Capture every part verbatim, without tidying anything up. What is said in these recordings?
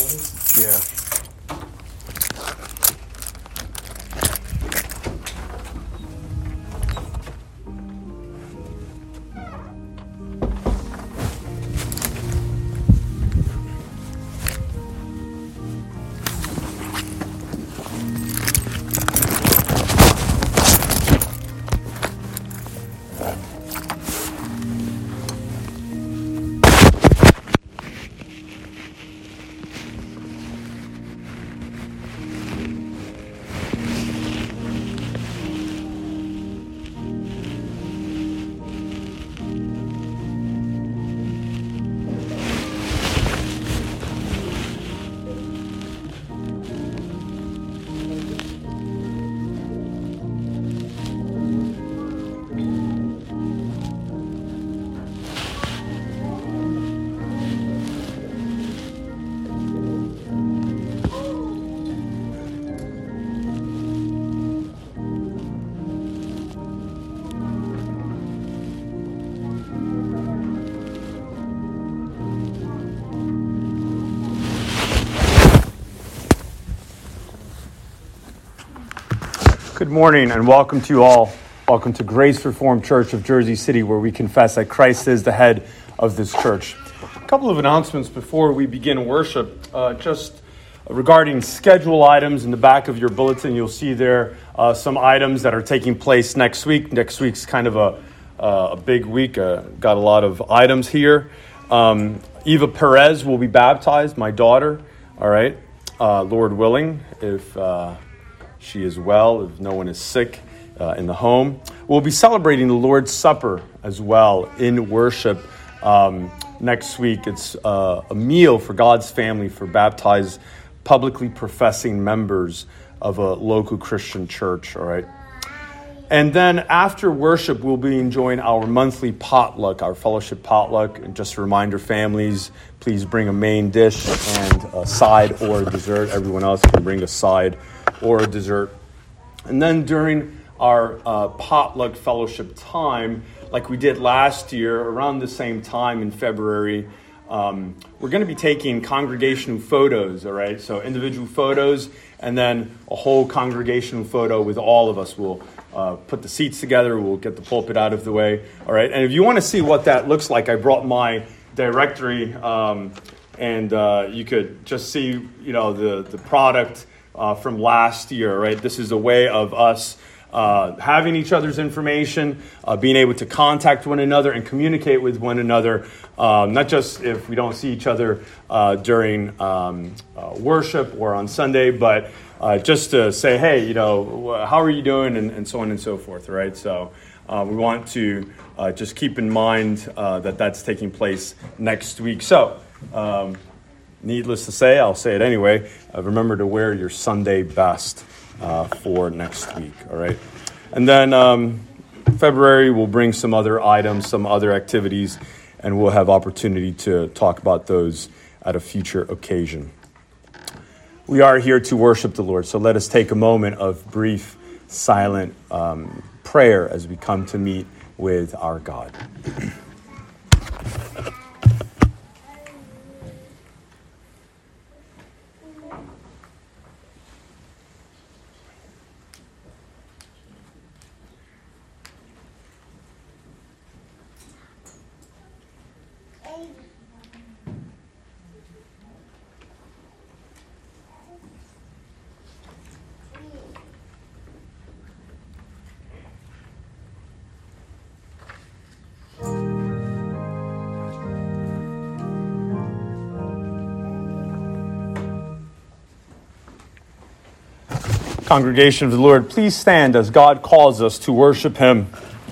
Yeah. Good morning and welcome to you all. Welcome to Grace Reformed Church of Jersey City, where we confess that Christ is the head of this church. A couple of announcements before we begin worship. Uh, just regarding schedule items in the back of your bulletin, you'll see there uh, some items that are taking place next week. Next week's kind of a, uh, a big week. Uh, got a lot of items here. Um, Eva Perez will be baptized, my daughter. All right, uh, Lord willing, if... Uh, She is well, if no one is sick uh, in the home. We'll be celebrating the Lord's Supper as well in worship um, next week. It's uh, a meal for God's family, for baptized, publicly professing members of a local Christian church, all right? And then after worship, we'll be enjoying our monthly potluck, our fellowship potluck. And just a reminder, families, please bring a main dish and a side or a dessert. Everyone else can bring a side or a dessert. And then during our uh, potluck fellowship time, like we did last year, around the same time in February, um, we're going to be taking congregational photos, all right? So individual photos, and then a whole congregational photo with all of us. We'll uh, put the seats together, we'll get the pulpit out of the way, all right? And if you want to see what that looks like, I brought my directory, um, and uh, you could just see, you know, the, the product Uh, from last year, right? This is a way of us uh, having each other's information, uh, being able to contact one another and communicate with one another, um, not just if we don't see each other uh, during um, uh, worship or on Sunday, but uh, just to say, hey, you know, how are you doing, and, and so on and so forth, right? So uh, we want to uh, just keep in mind uh, that that's taking place next week. So, um, needless to say, I'll say it anyway, uh, remember to wear your Sunday best uh, for next week, all right? And then um, February, we'll bring some other items, some other activities, and we'll have opportunity to talk about those at a future occasion. We are here to worship the Lord, so let us take a moment of brief, silent um, prayer as we come to meet with our God. Congregation of the Lord, please stand as God calls us to worship him.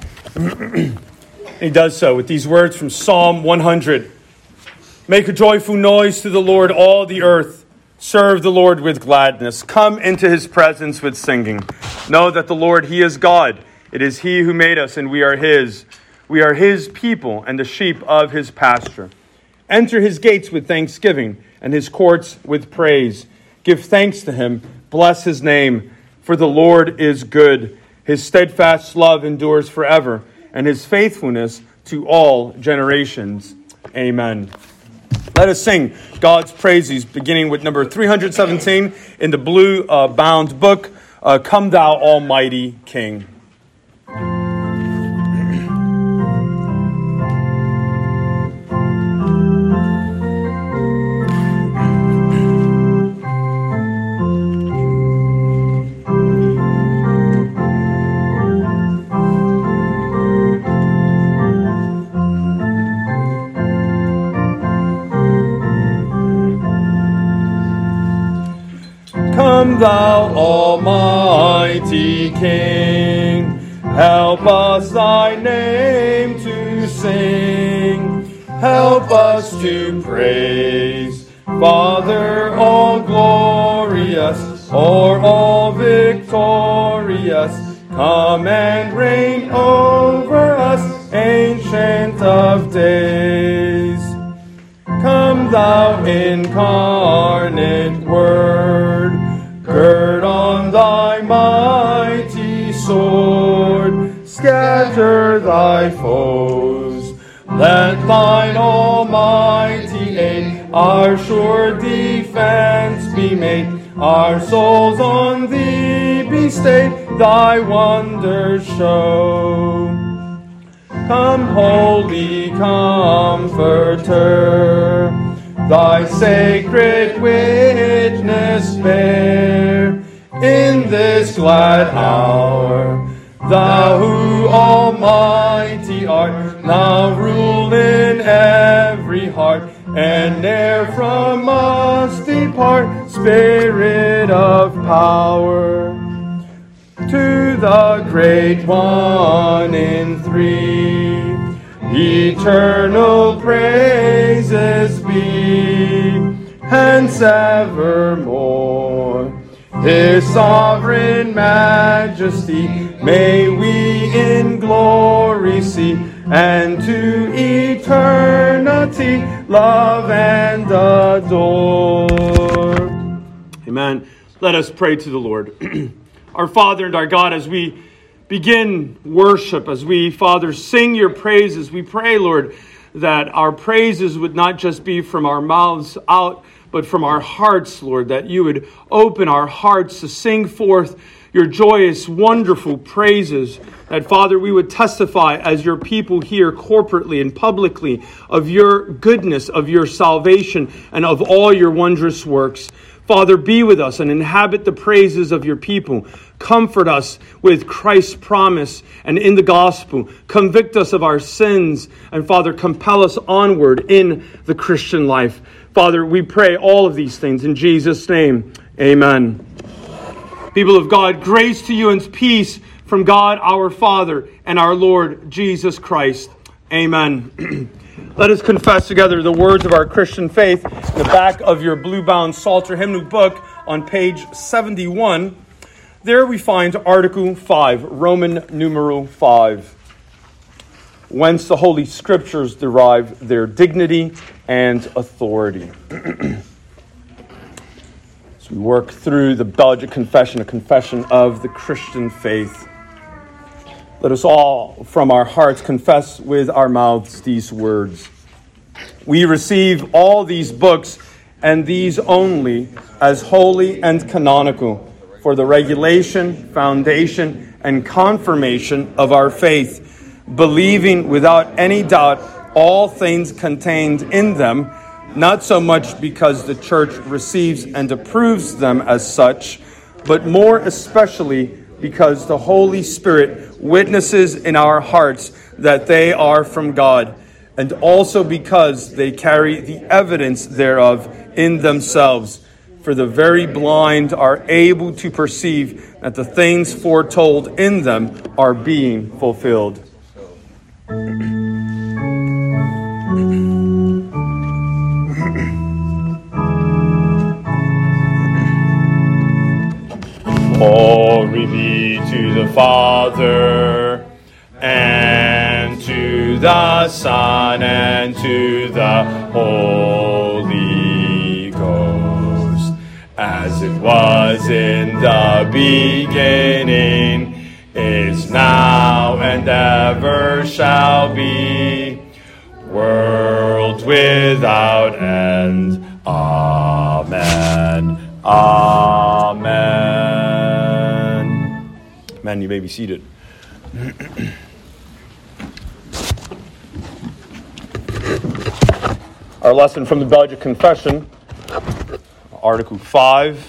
He does so with these words from Psalm one hundred. Make a joyful noise to the Lord, all the earth. Serve the Lord with gladness. Come into his presence with singing. Know that the Lord, he is God. It is he who made us, and we are his. We are his people and the sheep of his pasture. Enter his gates with thanksgiving and his courts with praise. Give thanks to him. Bless his name, for the Lord is good. His steadfast love endures forever, and his faithfulness to all generations. Amen. Let us sing God's praises, beginning with number three hundred seventeen in the blue uh, bound book, uh, Come Thou Almighty King. Come thou almighty King, help us thy name to sing, help us to praise, Father all glorious, o'er all victorious, come and reign over us, Ancient of Days. Come thou incarnate Word, gird on thy mighty sword, scatter thy foes, let thine almighty aid our sure defense be made, our souls on thee be stayed, thy wonders show. Come, Holy Comforter, thy sacred witness bear in this glad hour. Thou who almighty art, now rule in every heart, and ne'er from us depart, Spirit of power. To the Great One in three, eternal praises be, hence evermore. His sovereign majesty may we in glory see, and to eternity love and adore. Amen. Let us pray to the Lord. Our Father and our God, as we begin worship, as we, Father, sing your praises, we pray, Lord, that our praises would not just be from our mouths out, but from our hearts, Lord, that you would open our hearts to sing forth your joyous, wonderful praises, that, Father, we would testify as your people here corporately and publicly of your goodness, of your salvation, and of all your wondrous works. Father, be with us and inhabit the praises of your people. Comfort us with Christ's promise and in the gospel. Convict us of our sins. And Father, compel us onward in the Christian life. Father, we pray all of these things in Jesus' name. Amen. People of God, grace to you and peace from God our Father and our Lord Jesus Christ. Amen. Let us confess together the words of our Christian faith in the back of your blue-bound Psalter hymnal book on page seventy-one. There we find Article five, Roman numeral five, whence the Holy Scriptures derive their dignity and authority. As we work through the Belgic Confession, a confession of the Christian faith, let us all from our hearts confess with our mouths these words. We receive all these books and these only as holy and canonical for the regulation, foundation, and confirmation of our faith, believing without any doubt all things contained in them, not so much because the church receives and approves them as such, but more especially because the Holy Spirit witnesses in our hearts that they are from God, and also because they carry the evidence thereof in themselves. For the very blind are able to perceive that the things foretold in them are being fulfilled. Glory be to the Father, and to the Son, and to the Holy Ghost, as it was in the beginning, is now, and ever shall be, world without end. Amen. Amen. Amen. You may be seated. Our lesson from the Belgic Confession, Article five,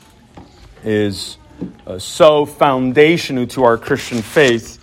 is uh, so foundational to our Christian faith.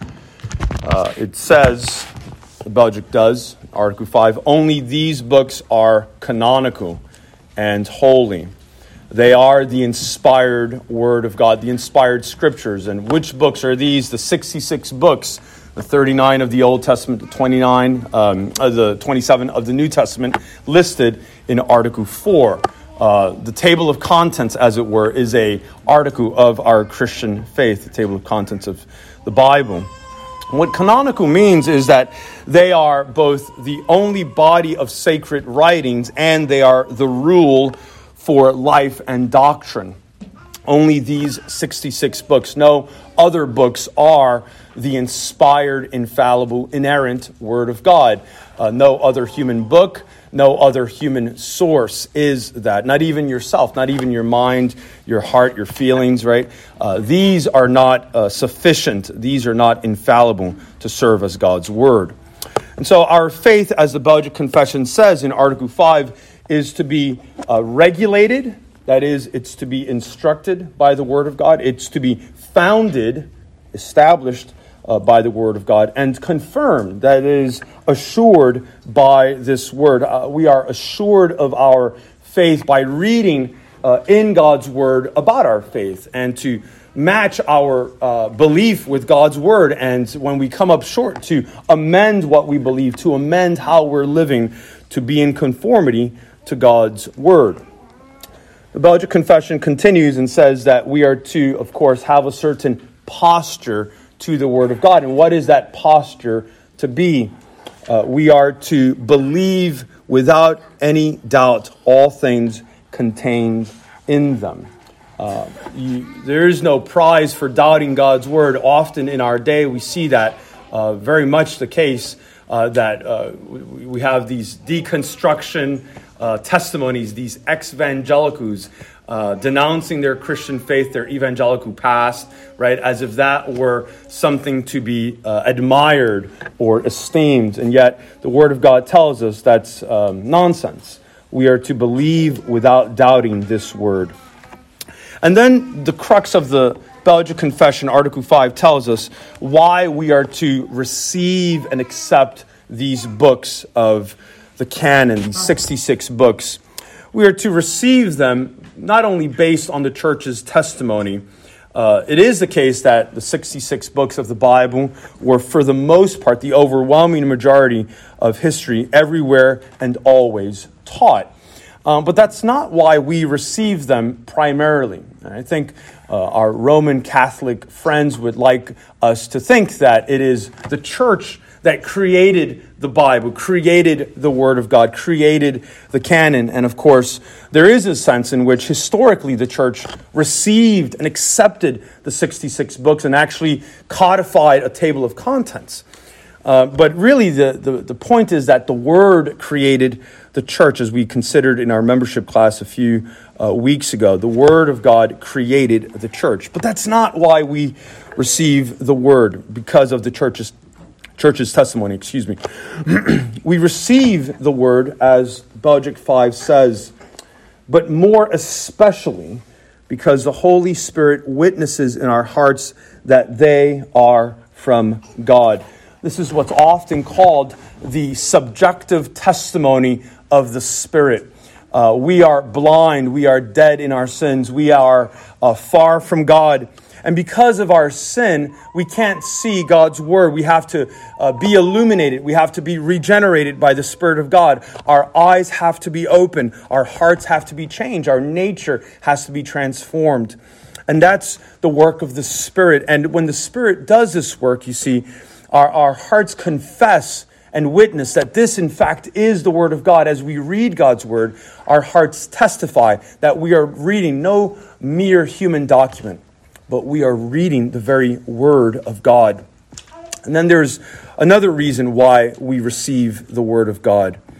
Uh, it says, the Belgic does, Article five, only these books are canonical and holy. They are the inspired Word of God, the inspired Scriptures. And which books are these? The sixty-six books, the thirty-nine of the Old Testament, the twenty-nine, um, uh, the twenty-seven of the New Testament, listed in Article four. Uh, the table of contents, as it were, is a article of our Christian faith, the table of contents of the Bible. What canonical means is that they are both the only body of sacred writings and they are the rule for life and doctrine. Only these sixty-six books. No other books are the inspired, infallible, inerrant Word of God. Uh, no other human book, no other human source is that. Not even yourself, not even your mind, your heart, your feelings, right? Uh, these are not uh, sufficient. These are not infallible to serve as God's Word. And so our faith, as the Belgic Confession says in Article five, is to be uh, regulated. That is, it's to be instructed by the Word of God. It's to be founded, established uh, by the Word of God, and confirmed. That is, assured by this Word. Uh, we are assured of our faith by reading uh, in God's Word about our faith, and to match our uh, belief with God's Word. And when we come up short, to amend what we believe, to amend how we're living, to be in conformity to God's Word. The Belgic Confession continues and says that we are to, of course, have a certain posture to the Word of God. And what is that posture to be? Uh, we are to believe without any doubt all things contained in them. Uh, you, there is no prize for doubting God's Word. Often in our day we see that uh, very much the case, uh, that uh, we, we have these deconstruction Uh, testimonies, these ex-evangelicals uh, denouncing their Christian faith, their evangelical past, right, as if that were something to be uh, admired or esteemed. And yet the Word of God tells us that's um, nonsense. We are to believe without doubting this Word. And then the crux of the Belgic Confession, Article five, tells us why we are to receive and accept these books of the canon, these sixty-six books. We are to receive them not only based on the church's testimony. Uh, it is the case that the sixty-six books of the Bible were, for the most part, the overwhelming majority of history, everywhere and always taught. Um, but that's not why we receive them primarily. And I think uh, our Roman Catholic friends would like us to think that it is the church that created the Bible, created the Word of God, created the canon. And of course, there is a sense in which historically the church received and accepted the sixty-six books and actually codified a table of contents. Uh, but really the, the, the point is that the Word created the church, as we considered in our membership class a few uh, weeks ago. The Word of God created the church. But that's not why we receive the Word, because of the church's Church's testimony, excuse me. We receive the Word, as Belgic five says, but more especially because the Holy Spirit witnesses in our hearts that they are from God. This is what's often called the subjective testimony of the Spirit. Uh, we are blind, we are dead in our sins, we are uh, far from God. And because of our sin, we can't see God's Word. We have to uh, be illuminated. We have to be regenerated by the Spirit of God. Our eyes have to be open. Our hearts have to be changed. Our nature has to be transformed. And that's the work of the Spirit. And when the Spirit does this work, you see, our, our hearts confess and witness that this, in fact, is the Word of God. As we read God's Word, our hearts testify that we are reading no mere human document, but we are reading the very Word of God. And then there's another reason why we receive the Word of God.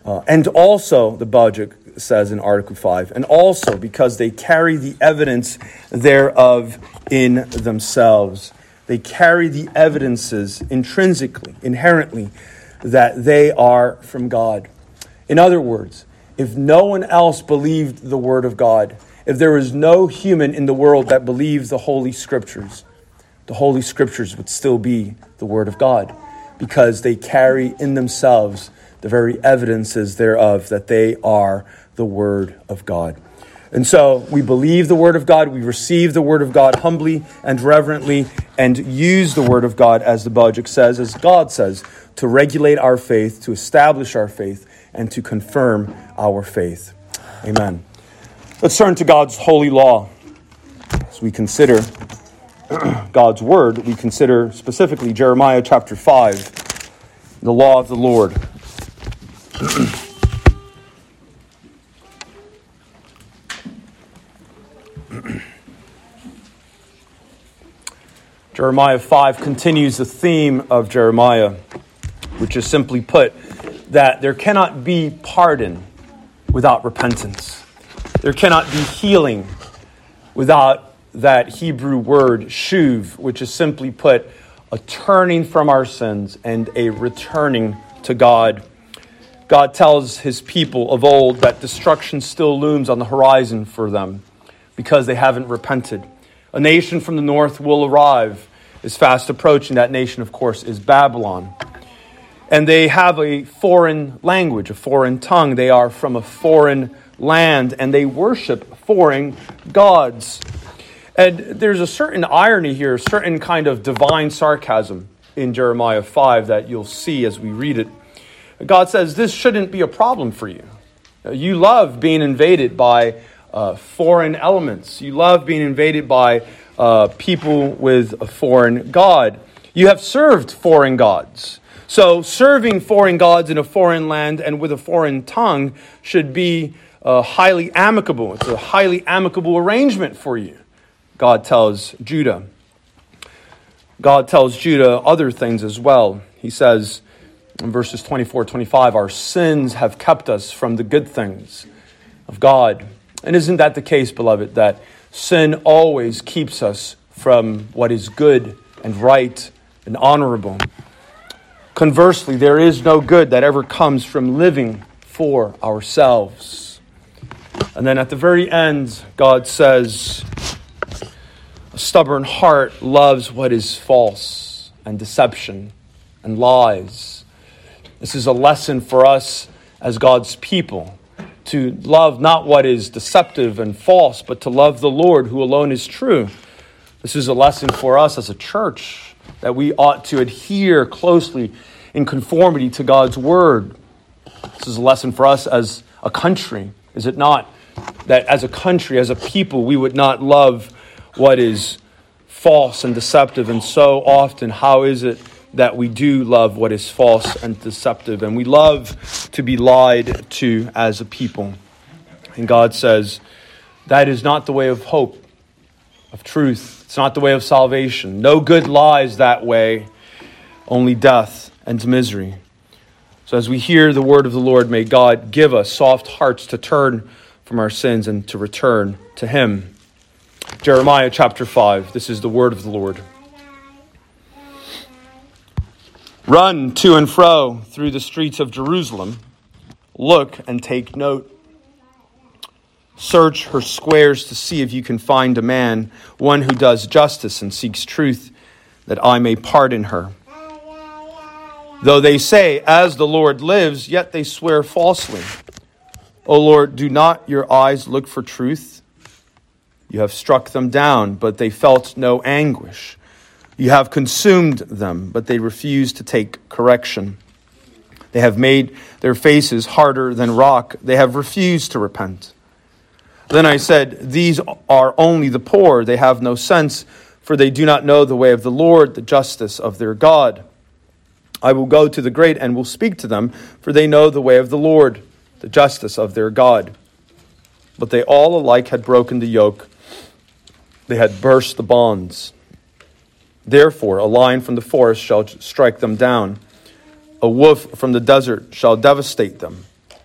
Uh, and also, the Bajik says in Article five, and also because they carry the evidence thereof in themselves. They carry the evidences intrinsically, inherently, that they are from God. In other words, if no one else believed the Word of God, if there was no human in the world that believed the Holy Scriptures, the Holy Scriptures would still be the Word of God, because they carry in themselves the very evidences thereof that they are the Word of God. And so we believe the Word of God, we receive the Word of God humbly and reverently, and use the Word of God, as the Bajik says, as God says, to regulate our faith, to establish our faith, and to confirm our faith. Amen. Let's turn to God's holy law. As we consider God's Word, we consider specifically Jeremiah chapter five, the law of the Lord. Jeremiah five continues the theme of Jeremiah, which is simply put, that there cannot be pardon without repentance. There cannot be healing without that Hebrew word shuv, which is simply put, a turning from our sins and a returning to God. God tells his people of old that destruction still looms on the horizon for them because they haven't repented. A nation from the north will arrive, is fast approaching. That nation, of course, is Babylon. And they have a foreign language, a foreign tongue. They are from a foreign land, and they worship foreign gods. And there's a certain irony here, a certain kind of divine sarcasm in Jeremiah five that you'll see as we read it. God says, this shouldn't be a problem for you. You love being invaded by uh, foreign elements. You love being invaded by uh, people with a foreign god. You have served foreign gods. So serving foreign gods in a foreign land and with a foreign tongue should be uh, highly amicable. It's a highly amicable arrangement for you, God tells Judah. God tells Judah other things as well. He says in verses twenty-four, twenty-five, our sins have kept us from the good things of God. And isn't that the case, beloved, that sin always keeps us from what is good and right and honorable? Conversely, there is no good that ever comes from living for ourselves. And then at the very end, God says, a stubborn heart loves what is false and deception and lies. This is a lesson for us as God's people, to love not what is deceptive and false, but to love the Lord who alone is true. This is a lesson for us as a church, that we ought to adhere closely in conformity to God's word. This is a lesson for us as a country, is it not? That as a country, as a people, we would not love what is false and deceptive. And so often, how is it that we do love what is false and deceptive? And we love to be lied to as a people. And God says, that is not the way of hope, of truth. It's not the way of salvation. No good lies that way, only death and misery. So as we hear the word of the Lord, may God give us soft hearts to turn from our sins and to return to him. Jeremiah chapter five, this is the word of the Lord. Run to and fro through the streets of Jerusalem. Look and take note. Search her squares to see if you can find a man, one who does justice and seeks truth, that I may pardon her. Though they say, as the Lord lives, yet they swear falsely. O Lord, do not your eyes look for truth? You have struck them down, but they felt no anguish. You have consumed them, but they refuse to take correction. They have made their faces harder than rock. They have refused to repent. Then I said, these are only the poor. They have no sense, for they do not know the way of the Lord, the justice of their God. I will go to the great and will speak to them, for they know the way of the Lord, the justice of their God. But they all alike had broken the yoke. They had burst the bonds. Therefore, a lion from the forest shall strike them down. A wolf from the desert shall devastate them.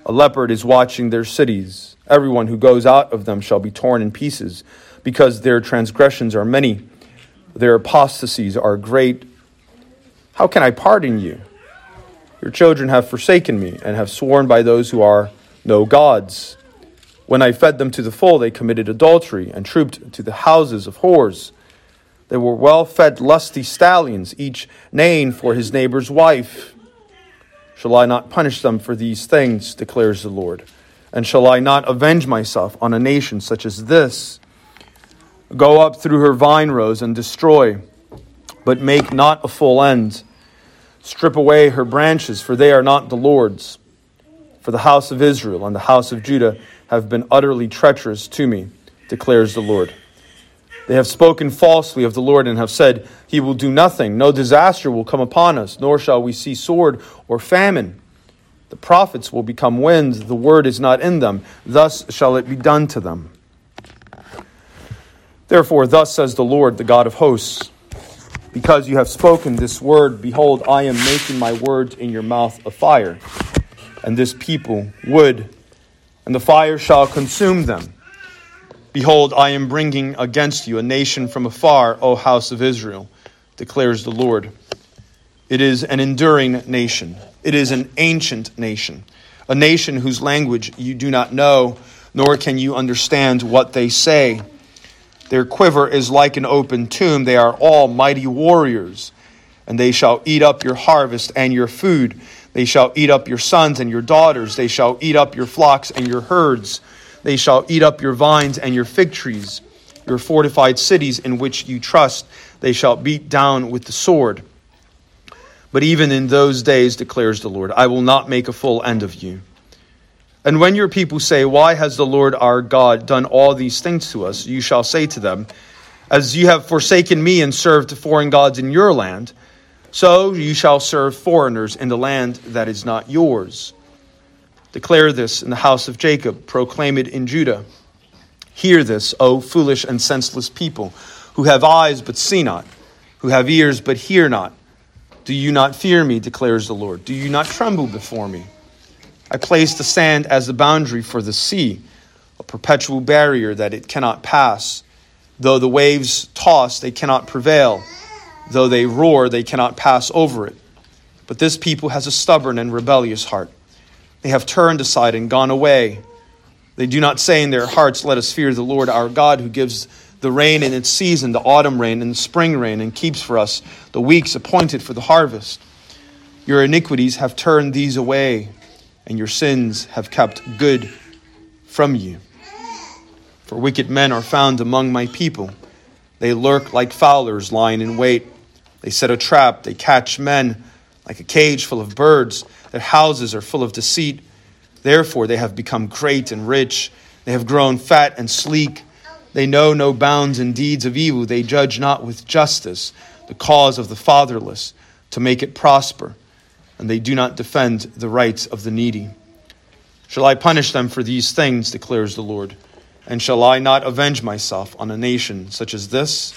A leopard is watching their cities. Everyone who goes out of them shall be torn in pieces, because their transgressions are many, their apostasies are great. How can I pardon you? Your children have forsaken me, and have sworn by those who are no gods. When I fed them to the full, they committed adultery, and trooped to the houses of whores. They were well-fed, lusty stallions, each neighing for his neighbor's wife. Shall I not punish them for these things, declares the Lord? And shall I not avenge myself on a nation such as this? Go up through her vine rows and destroy, but make not a full end. Strip away her branches, for they are not the Lord's. For the house of Israel and the house of Judah have been utterly treacherous to me, declares the Lord. They have spoken falsely of the Lord and have said, he will do nothing. No disaster will come upon us, nor shall we see sword or famine. The prophets will become wind. The word is not in them. Thus shall it be done to them. Therefore, thus says the Lord, the God of hosts, because you have spoken this word, behold, I am making my words in your mouth a fire, and this people wood, and the fire shall consume them. Behold, I am bringing against you a nation from afar, O house of Israel, declares the Lord. It is an enduring nation. It is an ancient nation, a nation whose language you do not know, nor can you understand what they say. Their quiver is like an open tomb. They are all mighty warriors, and they shall eat up your harvest and your food. They shall eat up your sons and your daughters. They shall eat up your flocks and your herds. They shall eat up your vines and your fig trees, your fortified cities in which you trust. They shall beat down with the sword. But even in those days, declares the Lord, I will not make a full end of you. And when your people say, why has the Lord our God done all these things to us? You shall say to them, as you have forsaken me and served foreign gods in your land, so you shall serve foreigners in the land that is not yours. Declare this in the house of Jacob. Proclaim it in Judah. Hear this, O foolish and senseless people, who have eyes but see not, who have ears but hear not. Do you not fear me, declares the Lord? Do you not tremble before me? I placed the sand as the boundary for the sea, a perpetual barrier that it cannot pass. Though the waves toss, they cannot prevail. Though they roar, they cannot pass over it. But this people has a stubborn and rebellious heart. They have turned aside and gone away. They do not say in their hearts, let us fear the Lord our God, who gives the rain in its season, the autumn rain and the spring rain, and keeps for us the weeks appointed for the harvest. Your iniquities have turned these away, and your sins have kept good from you. For wicked men are found among my people. They lurk like fowlers lying in wait. They set a trap. They catch men like a cage full of birds. Their houses are full of deceit. Therefore they have become great and rich. They have grown fat and sleek. They know no bounds in deeds of evil. They judge not with justice the cause of the fatherless to make it prosper. And they do not defend the rights of the needy. Shall I punish them for these things, declares the Lord? And shall I not avenge myself on a nation such as this?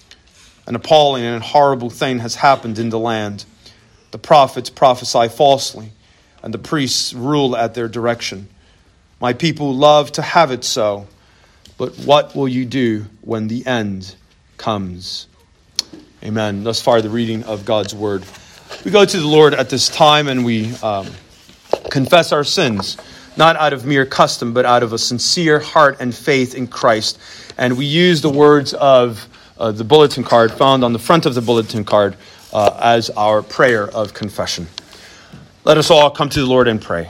An appalling and horrible thing has happened in the land. The prophets prophesy falsely, and the priests rule at their direction. My people love to have it so, but what will you do when the end comes? Amen. Thus far, the reading of God's word. We go to the Lord at this time and we um, confess our sins, not out of mere custom, but out of a sincere heart and faith in Christ. And we use the words of uh, the bulletin card found on the front of the bulletin card uh, as our prayer of confession. Let us all come to the Lord and pray.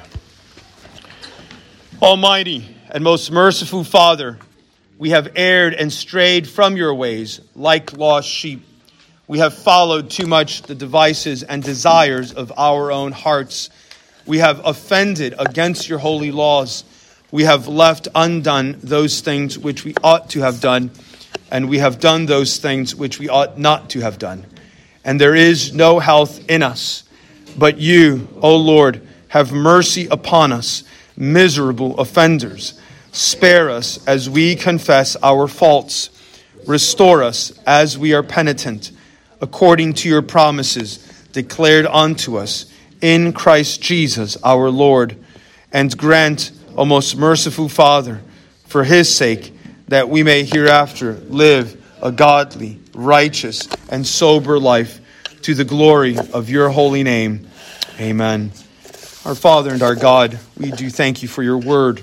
Almighty and most merciful Father, we have erred and strayed from your ways like lost sheep. We have followed too much the devices and desires of our own hearts. We have offended against your holy laws. We have left undone those things which we ought to have done, and we have done those things which we ought not to have done. And there is no health in us. But you, O Lord, have mercy upon us, miserable offenders. Spare us as we confess our faults. Restore us as we are penitent, according to your promises declared unto us in Christ Jesus our Lord. and grant, O most merciful Father, for his sake, that we may hereafter live a godly, righteous, and sober life to the glory of your holy name. Amen. Our Father and our God, we do thank you for your word.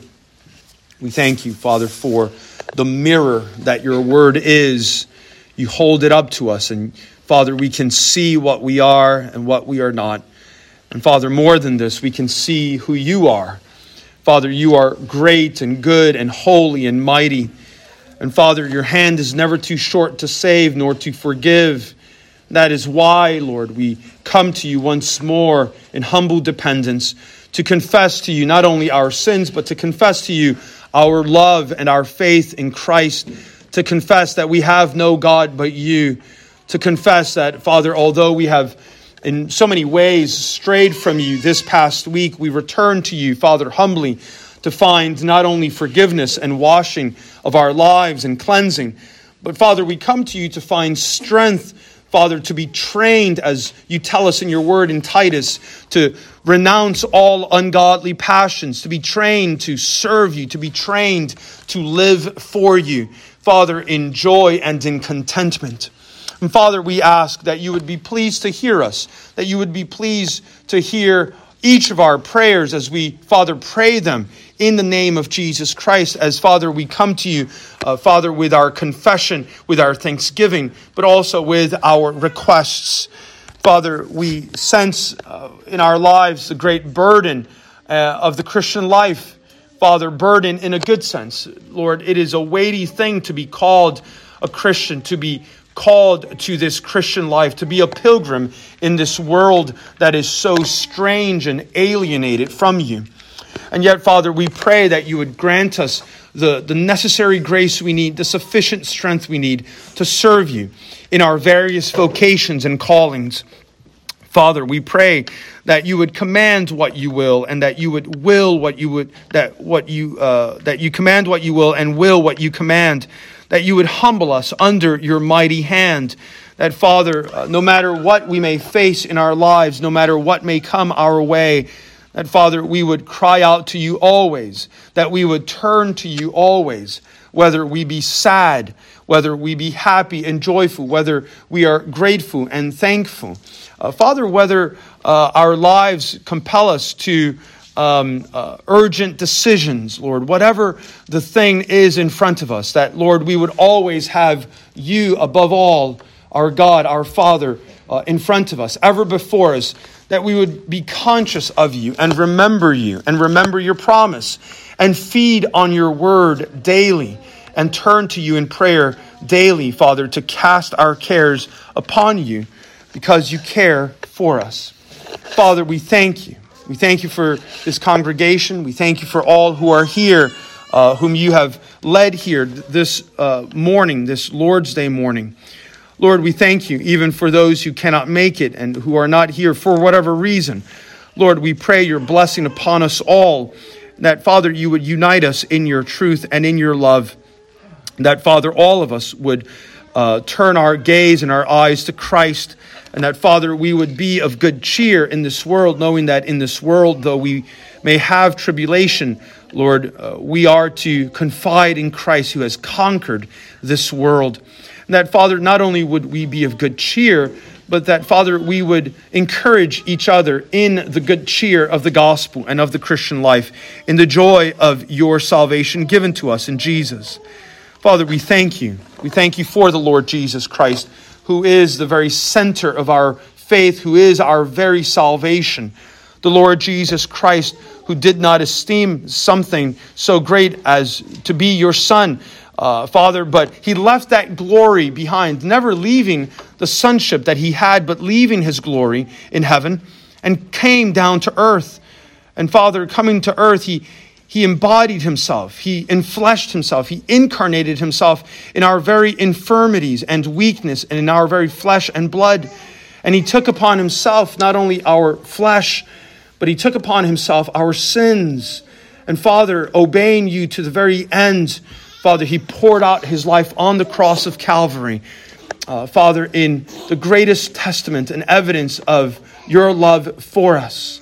We thank you, Father, for the mirror that your word is. You hold it up to us, and Father, we can see what we are and what we are not. And Father, more than this, we can see who you are. Father, you are great and good and holy and mighty. And Father, your hand is never too short to save nor to forgive. That is why, Lord, we come to you once more in humble dependence to confess to you not only our sins, but to confess to you our love and our faith in Christ, to confess that we have no God but you, to confess that, Father, although we have in so many ways strayed from you this past week, we return to you, Father, humbly, to find not only forgiveness and washing of our lives and cleansing, but Father, we come to you to find strength, Father, to be trained, as you tell us in your word in Titus, to renounce all ungodly passions, to be trained to serve you, to be trained to live for you, Father, in joy and in contentment. And Father, we ask that you would be pleased to hear us, that you would be pleased to hear each of our prayers as we, Father, pray them in the name of Jesus Christ. As, Father, we come to you, uh, Father, with our confession, with our thanksgiving, but also with our requests. Father, we sense uh, in our lives the great burden uh, of the Christian life. Father, burden in a good sense. Lord, it is a weighty thing to be called a Christian, to be called to this Christian life, to be a pilgrim in this world that is so strange and alienated from you. And yet, Father, we pray that you would grant us the, the necessary grace we need, the sufficient strength we need to serve you in our various vocations and callings. Father, we pray that you would command what you will, and that you would will what you would, that what you uh, that you command what you will and will what you command. That you would humble us under your mighty hand. That, Father, uh, no matter what we may face in our lives, no matter what may come our way, that, Father, we would cry out to you always. That we would turn to you always, whether we be sad, whether we be happy and joyful, whether we are grateful and thankful. Uh, Father, whether uh, our lives compel us to Um, uh, urgent decisions, Lord, whatever the thing is in front of us, that, Lord, we would always have you above all, our God, our Father, uh, in front of us, ever before us, that we would be conscious of you and remember you and remember your promise and feed on your word daily and turn to you in prayer daily, Father, to cast our cares upon you because you care for us. Father, we thank you. We thank you for this congregation. We thank you for all who are here, uh, whom you have led here this uh, morning, this Lord's Day morning. Lord, we thank you even for those who cannot make it and who are not here for whatever reason. Lord, we pray your blessing upon us all, that, Father, you would unite us in your truth and in your love. That, Father, all of us would uh, turn our gaze and our eyes to Christ. And that, Father, we would be of good cheer in this world, knowing that in this world, though we may have tribulation, Lord, uh, we are to confide in Christ who has conquered this world. And that, Father, not only would we be of good cheer, but that, Father, we would encourage each other in the good cheer of the gospel and of the Christian life, in the joy of your salvation given to us in Jesus. Father, we thank you. We thank you for the Lord Jesus Christ, who is the very center of our faith, who is our very salvation. The Lord Jesus Christ, who did not esteem something so great as to be your Son, uh, Father, but he left that glory behind, never leaving the sonship that he had, but leaving his glory in heaven, and came down to earth. And Father, coming to earth, he He embodied himself. He enfleshed himself. He incarnated himself in our very infirmities and weakness and in our very flesh and blood. And he took upon himself not only our flesh, but he took upon himself our sins. And Father, obeying you to the very end, Father, he poured out his life on the cross of Calvary. Uh, Father, in the greatest testament and evidence of your love for us.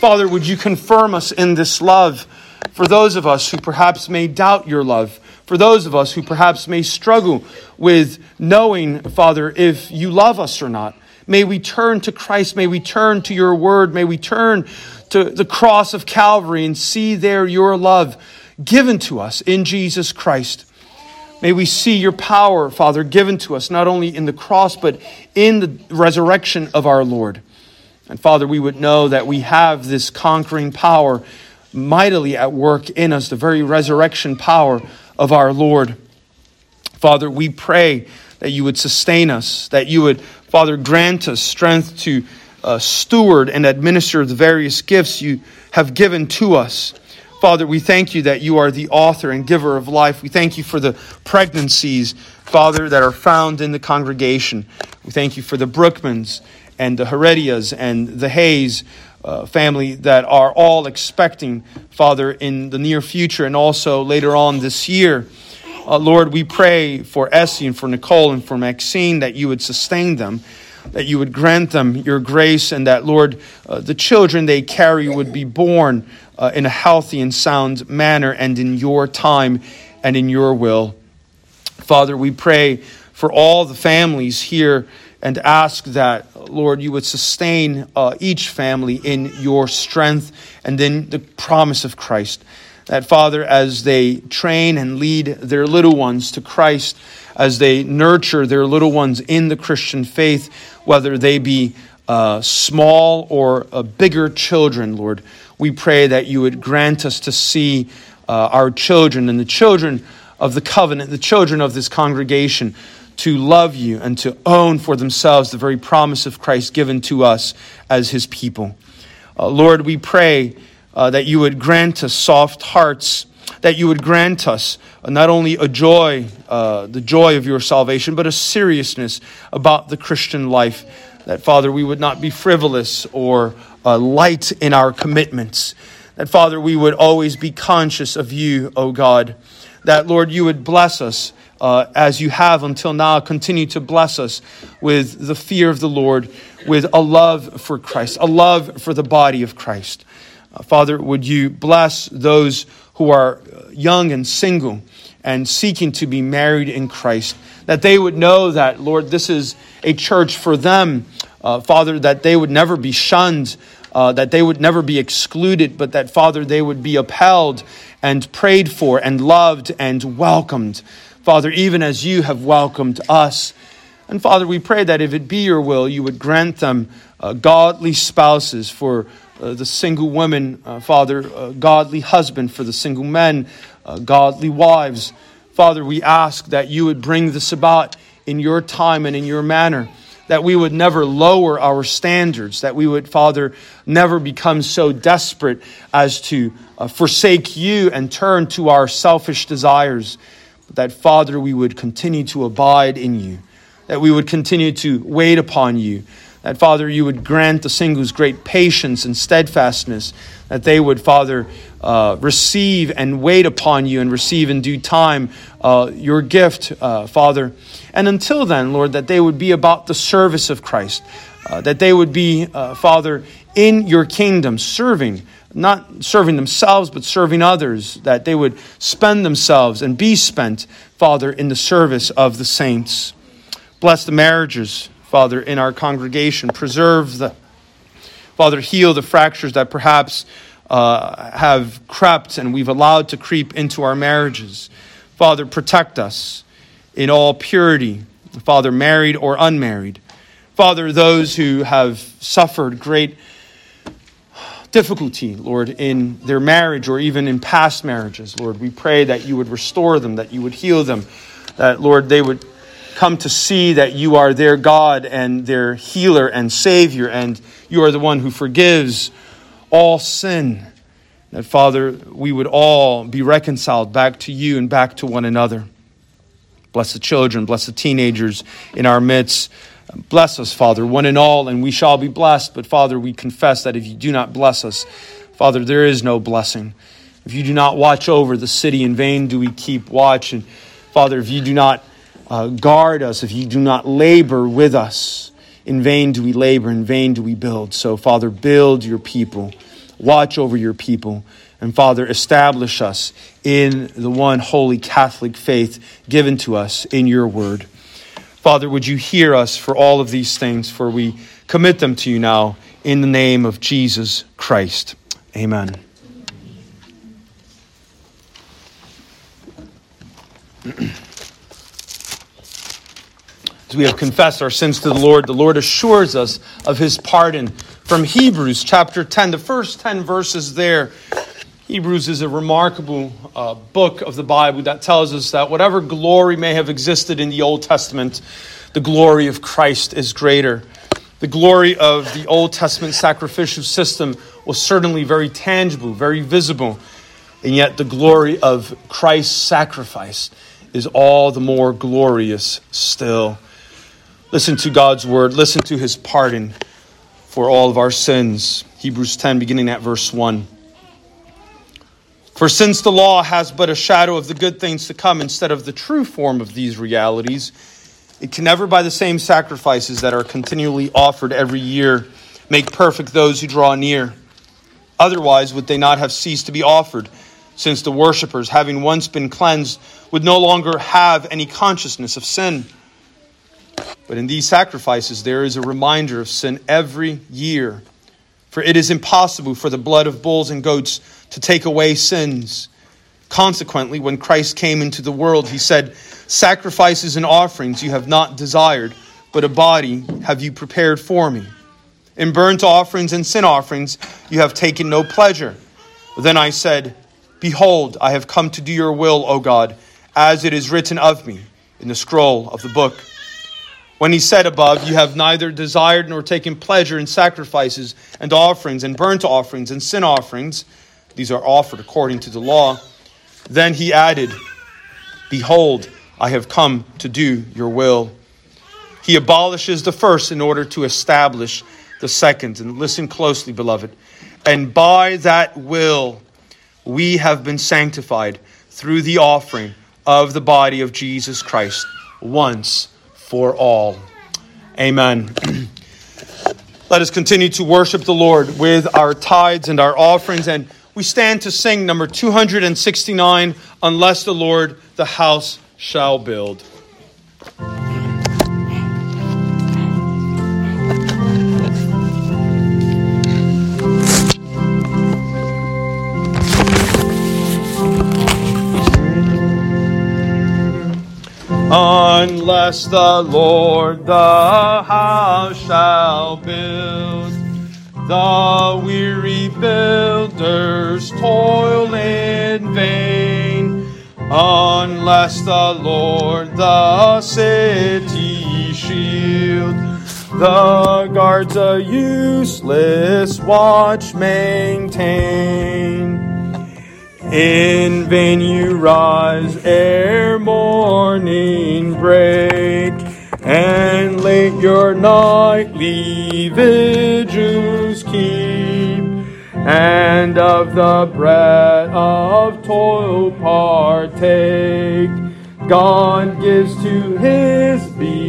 Father, would you confirm us in this love for those of us who perhaps may doubt your love, for those of us who perhaps may struggle with knowing, Father, if you love us or not. May we turn to Christ. May we turn to your word. May we turn to the cross of Calvary and see there your love given to us in Jesus Christ. May we see your power, Father, given to us, not only in the cross, but in the resurrection of our Lord. And Father, we would know that we have this conquering power mightily at work in us, the very resurrection power of our Lord. Father, we pray that you would sustain us, that you would, Father, grant us strength to uh, steward and administer the various gifts you have given to us. Father, we thank you that you are the author and giver of life. We thank you for the pregnancies, Father, that are found in the congregation. We thank you for the Brookmans and the Heredias and the Hayes uh, family that are all expecting, Father, in the near future and also later on this year. Uh, Lord, we pray for Essie and for Nicole and for Maxine that you would sustain them, that you would grant them your grace, and that, Lord, uh, the children they carry would be born uh, in a healthy and sound manner and in your time and in your will. Father, we pray for all the families here and ask that, Lord, you would sustain uh, each family in your strength and in the promise of Christ. That, Father, as they train and lead their little ones to Christ, as they nurture their little ones in the Christian faith, whether they be uh, small or uh, bigger children, Lord, we pray that you would grant us to see uh, our children and the children of the covenant, the children of this congregation, to love you and to own for themselves the very promise of Christ given to us as his people. Uh, Lord, we pray uh, that you would grant us soft hearts, that you would grant us not only a joy, uh, the joy of your salvation, but a seriousness about the Christian life. That, Father, we would not be frivolous or uh, light in our commitments. That, Father, we would always be conscious of you, O God. That, Lord, you would bless us uh, as you have until now. Continue to bless us with the fear of the Lord, with a love for Christ, a love for the body of Christ. Uh, Father, would you bless those who are young and single and seeking to be married in Christ, that they would know that, Lord, this is a church for them. Uh, Father, that they would never be shunned, uh, that they would never be excluded, but that, Father, they would be upheld and prayed for and loved and welcomed. Father, even as you have welcomed us. And Father, we pray that if it be your will, you would grant them uh, godly spouses for uh, the single women, uh, Father, uh, godly husband for the single men, uh, godly wives. Father, we ask that you would bring this about in your time and in your manner, that we would never lower our standards, that we would, Father, never become so desperate as to uh, forsake you and turn to our selfish desires, but that, Father, we would continue to abide in you, that we would continue to wait upon you, that, Father, you would grant the singles great patience and steadfastness, that they would, Father, uh, receive and wait upon you and receive in due time uh, your gift, uh, Father. And until then, Lord, that they would be about the service of Christ, uh, that they would be, uh, Father, in your kingdom, serving, not serving themselves, but serving others, that they would spend themselves and be spent, Father, in the service of the saints. Bless the marriages, Father, in our congregation. Preserve the, Father, heal the fractures that perhaps uh, have crept and we've allowed to creep into our marriages. Father, protect us in all purity, Father, married or unmarried. Father, those who have suffered great difficulty, Lord, in their marriage or even in past marriages, Lord, we pray that you would restore them, that you would heal them, that, Lord, they would come to see that you are their God and their healer and Savior, and you are the one who forgives all sin. That, Father, we would all be reconciled back to you and back to one another. Bless the children, bless the teenagers in our midst. Bless us, Father, one and all, and we shall be blessed. But, Father, we confess that if you do not bless us, Father, there is no blessing. If you do not watch over the city, in vain do we keep watch. And, Father, if you do not uh, guard us, if you do not labor with us, in vain do we labor, in vain do we build. So, Father, build your people watch over your people. And Father, establish us in the one holy Catholic faith given to us in your word. Father, would you hear us for all of these things, for we commit them to you now in the name of Jesus Christ. Amen. As we have confessed our sins to the Lord, the Lord assures us of his pardon. From Hebrews chapter ten, the first ten verses there. Hebrews is a remarkable uh, book of the Bible that tells us that whatever glory may have existed in the Old Testament, the glory of Christ is greater. The glory of the Old Testament sacrificial system was certainly very tangible, very visible. And yet the glory of Christ's sacrifice is all the more glorious still. Listen to God's word. Listen to his pardon for all of our sins. Hebrews ten, beginning at verse one. For since the law has but a shadow of the good things to come instead of the true form of these realities, it can never by the same sacrifices that are continually offered every year make perfect those who draw near. Otherwise would they not have ceased to be offered, since the worshippers, having once been cleansed, would no longer have any consciousness of sin. But in these sacrifices there is a reminder of sin every year. For it is impossible for the blood of bulls and goats to take away sins. Consequently, when Christ came into the world, he said, sacrifices and offerings you have not desired, but a body have you prepared for me. In burnt offerings and sin offerings you have taken no pleasure. Then I said, behold, I have come to do your will, O God, as it is written of me in the scroll of the book. When he said above, you have neither desired nor taken pleasure in sacrifices and offerings and burnt offerings and sin offerings, these are offered according to the law. Then he added, behold, I have come to do your will. He abolishes the first in order to establish the second. And listen closely, beloved. And by that will, we have been sanctified through the offering of the body of Jesus Christ once for all. Amen. Let us continue to worship the Lord with our tithes and our offerings. And we stand to sing number two hundred sixty-nine, Unless the Lord the House Shall Build. Unless the Lord the house shall build, the weary builders toil in vain. Unless the Lord the city shield, the guards a useless watch maintain. In vain you rise ere morning break, and late your nightly vigils keep, and of the bread of toil partake. God gives to his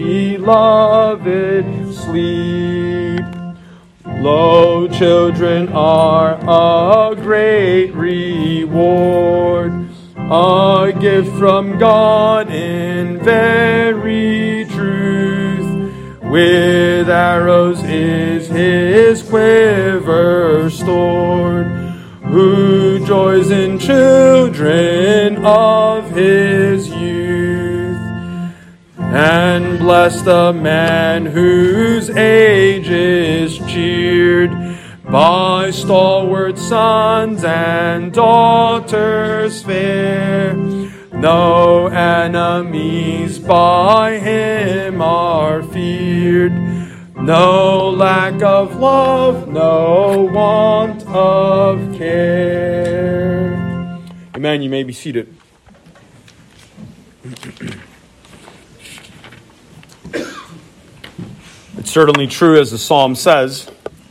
beloved sleep. Lo, children are a great reward, a gift from God in very truth. With arrows is his quiver stored, who joys in children of his youth. And bless the man whose age is cheered by stalwart sons and daughters fair. No enemies by him are feared, no lack of love, no want of care. Amen. You may be seated. It's certainly true, as the psalm says,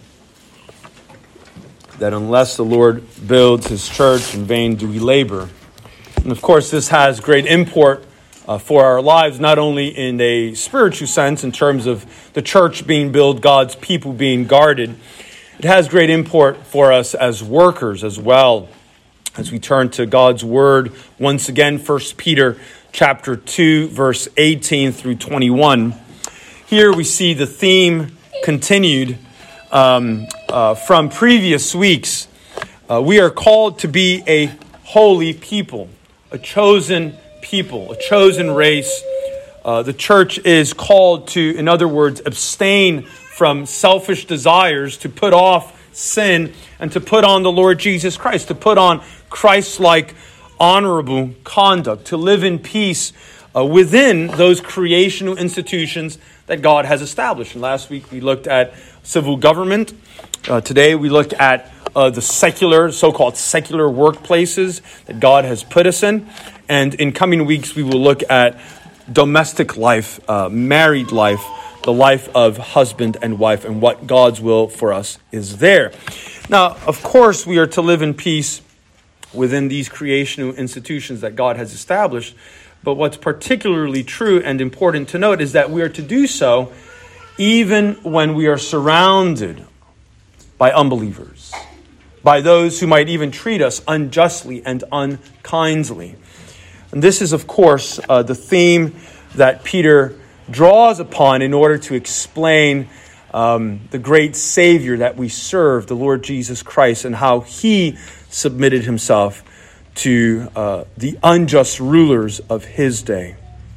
that unless the Lord builds his church, in vain do we labor. And of course, this has great import uh, for our lives, not only in a spiritual sense, in terms of the church being built, God's people being guarded, It has great import for us as workers as well. As we turn to God's word, once again, First Peter chapter two, verse eighteen through twenty-one. Here we see the theme continued um, uh, from previous weeks. Uh, we are called to be a holy people, a chosen people, a chosen race. Uh, the church is called to, in other words, abstain from selfish desires, to put off sin, and to put on the Lord Jesus Christ, to put on Christ-like honorable conduct, to live in peace uh, within those creational institutions that God has established. And last week we looked at civil government. Uh, today we look at uh, the secular, so-called secular workplaces that God has put us in. And in coming weeks we will look at domestic life, uh, married life, the life of husband and wife, and what God's will for us is there. Now, of course, we are to live in peace within these creational institutions that God has established. But what's particularly true and important to note is that we are to do so even when we are surrounded by unbelievers, by those who might even treat us unjustly and unkindly. And this is, of course, uh, the theme that Peter draws upon in order to explain um, the great Savior that we serve, the Lord Jesus Christ, and how he submitted himself to uh, the unjust rulers of his day.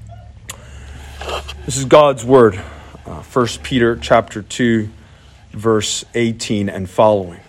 This is God's word, uh, First Peter chapter two, verse eighteen and following.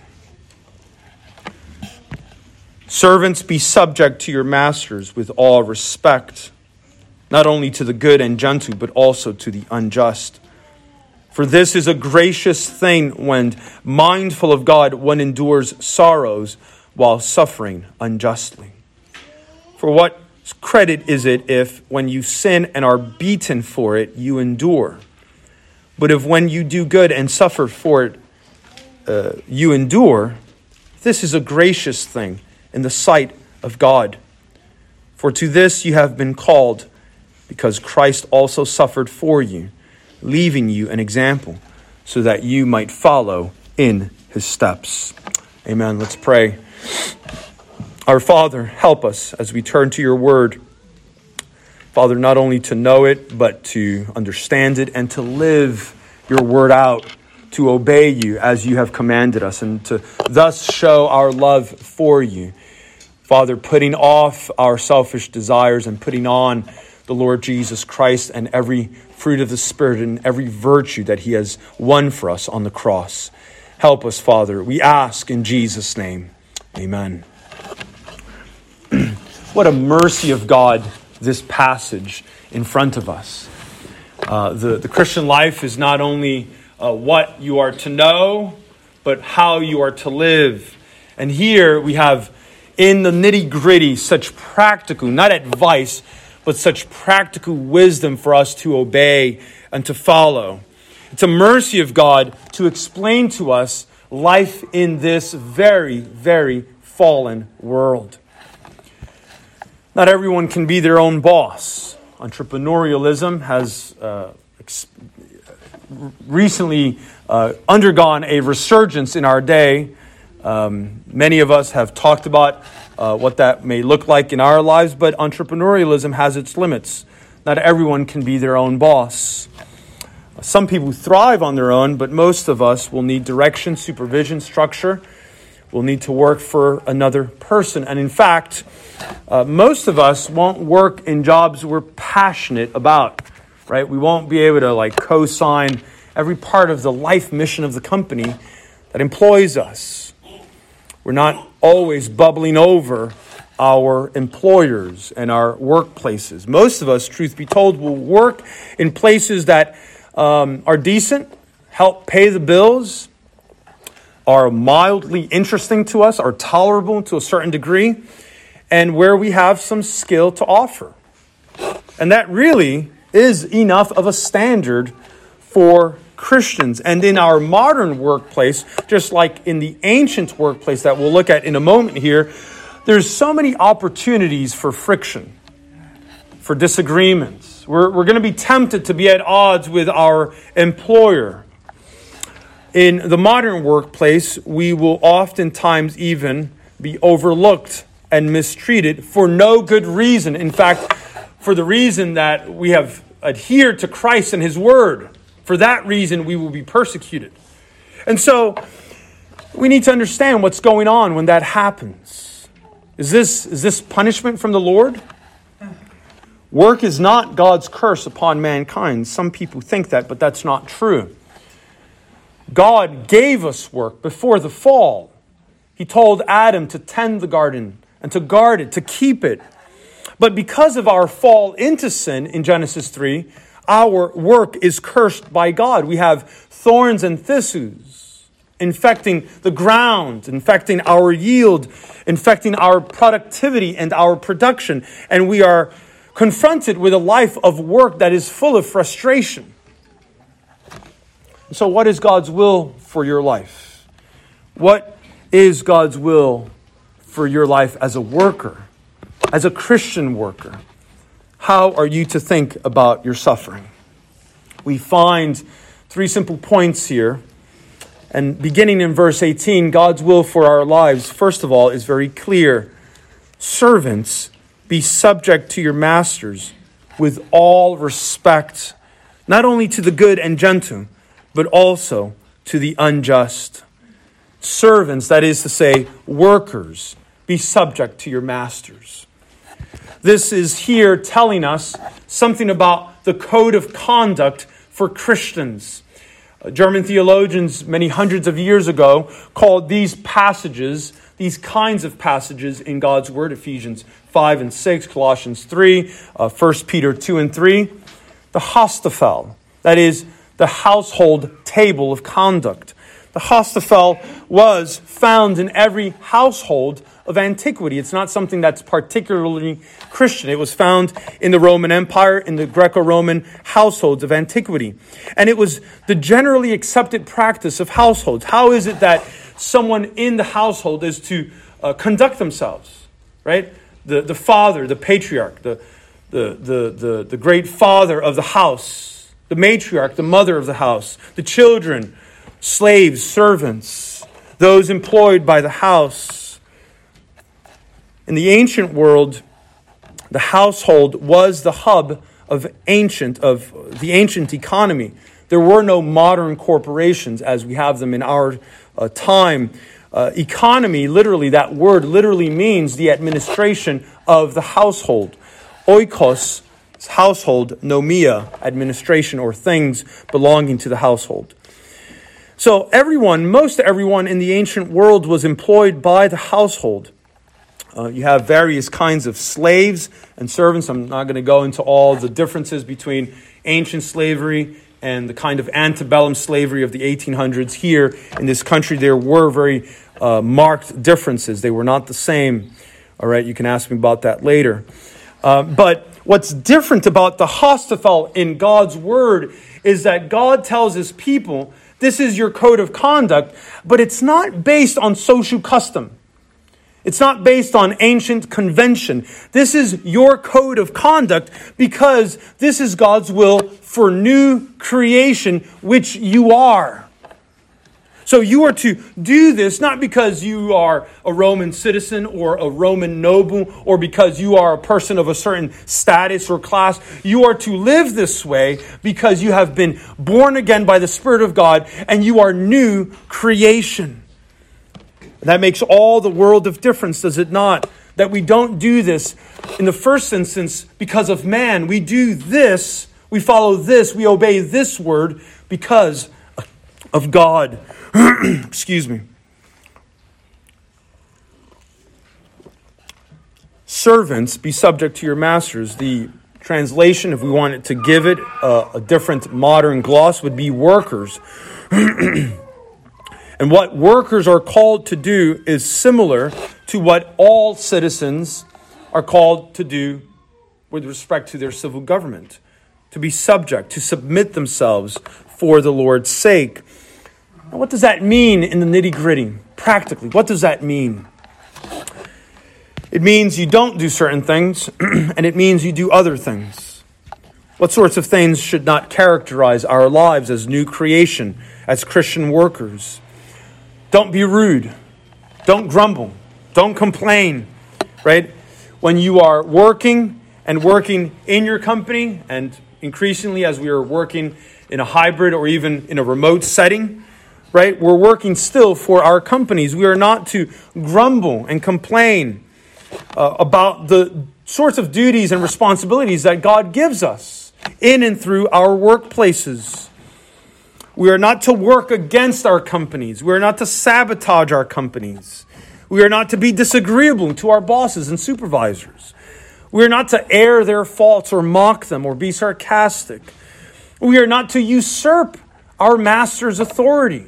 Servants, be subject to your masters with all respect, not only to the good and gentle, but also to the unjust. For this is a gracious thing when, mindful of God, one endures sorrows while suffering unjustly. For what credit is it if, when you sin and are beaten for it, you endure? But if when you do good and suffer for it, uh, you endure, this is a gracious thing in the sight of God. For to this you have been called, because Christ also suffered for you, leaving you an example, so that you might follow in his steps. Amen. Let's pray. Our Father, help us as we turn to your word. Father, not only to know it, but to understand it and to live your word out, to obey you as you have commanded us, and to thus show our love for you. Father, putting off our selfish desires and putting on the Lord Jesus Christ and every fruit of the Spirit and every virtue that he has won for us on the cross. Help us, Father. We ask in Jesus' name. Amen. What a mercy of God, this passage in front of us. Uh, the, the Christian life is not only uh, what you are to know, but how you are to live. And here we have in the nitty-gritty such practical, not advice, but such practical wisdom for us to obey and to follow. It's a mercy of God to explain to us life in this very, very fallen world. Not everyone can be their own boss. Entrepreneurialism has uh, ex- recently uh, undergone a resurgence in our day. Um, many of us have talked about uh, what that may look like in our lives, but entrepreneurialism has its limits. Not everyone can be their own boss. Some people thrive on their own, but most of us will need direction, supervision, structure. We'll need to work for another person. And in fact, uh, most of us won't work in jobs we're passionate about, right? We won't be able to like co-sign every part of the life mission of the company that employs us. We're not always bubbling over our employers and our workplaces. Most of us, truth be told, will work in places that um, are decent, help pay the bills, are mildly interesting to us, are tolerable to a certain degree, and where we have some skill to offer. And that really is enough of a standard for Christians. And in our modern workplace, just like in the ancient workplace that we'll look at in a moment here, there's so many opportunities for friction, for disagreements. We're, we're going to be tempted to be at odds with our employer. In the modern workplace, we will oftentimes even be overlooked and mistreated for no good reason. In fact, for the reason that we have adhered to Christ and His Word. For that reason, we will be persecuted. And so, we need to understand what's going on when that happens. Is this, is this punishment from the Lord? Work is not God's curse upon mankind. Some people think that, but that's not true. God gave us work before the fall. He told Adam to tend the garden and to guard it, to keep it. But because of our fall into sin in Genesis three, our work is cursed by God. We have thorns and thistles infecting the ground, infecting our yield, infecting our productivity and our production. And we are confronted with a life of work that is full of frustration. So what is God's will for your life? What is God's will for your life as a worker, as a Christian worker? How are you to think about your suffering? We find three simple points here. And beginning in verse eighteen, God's will for our lives, first of all, is very clear. Servants, be subject to your masters with all respect, not only to the good and gentle, but also to the unjust. Servants, that is to say, workers, be subject to your masters. This is here telling us something about the code of conduct for Christians. German theologians many hundreds of years ago called these passages, these kinds of passages in God's Word, Ephesians five and six, Colossians three, uh, First Peter two and three, the Hostafel, that is, the household table of conduct. The Hostafel was found in every household of antiquity. It's not something that's particularly Christian. It was found in the Roman Empire, in the Greco-Roman households of antiquity. And it was the generally accepted practice of households. How is it that someone in the household is to uh, conduct themselves, right? The the father, the patriarch, the, the, the, the, the great father of the house, the matriarch, the mother of the house, the children, slaves, servants, those employed by the house. In the ancient world, the household was the hub of ancient of the ancient economy. There were no modern corporations as we have them in our uh, time. Uh, economy, literally, that word literally means the administration of the household. Oikos, household, nomia, administration or things belonging to the household. So everyone, most everyone in the ancient world was employed by the household. Uh, you have various kinds of slaves and servants. I'm not going to go into all the differences between ancient slavery and the kind of antebellum slavery of the eighteen hundreds. Here in this country, there were very uh, marked differences. They were not the same. All right, you can ask me about that later. Uh, but what's different about the Hostafel in God's Word is that God tells His people, this is your code of conduct, but it's not based on social custom. It's not based on ancient convention. This is your code of conduct because this is God's will for new creation, which you are. So you are to do this not because you are a Roman citizen or a Roman noble or because you are a person of a certain status or class. You are to live this way because you have been born again by the Spirit of God and you are new creation. That makes all the world of difference, does it not? That we don't do this in the first instance because of man. We do this, we follow this, we obey this word because of God. Excuse me. Servants, be subject to your masters. The translation, if we wanted to give it a, a different modern gloss, would be workers. And what workers are called to do is similar to what all citizens are called to do with respect to their civil government. To be subject, to submit themselves for the Lord's sake. Now, what does that mean in the nitty-gritty? Practically, what does that mean? It means you don't do certain things, and it means you do other things. What sorts of things should not characterize our lives as new creation, as Christian workers? Don't be rude. Don't grumble. Don't complain, right? When you are working and working in your company, and increasingly as we are working in a hybrid or even in a remote setting, right? We're working still for our companies. We are not to grumble and complain uh, about the sorts of duties and responsibilities that God gives us in and through our workplaces. We are not to work against our companies. We are not to sabotage our companies. We are not to be disagreeable to our bosses and supervisors. We are not to air their faults or mock them or be sarcastic. We are not to usurp our master's authority.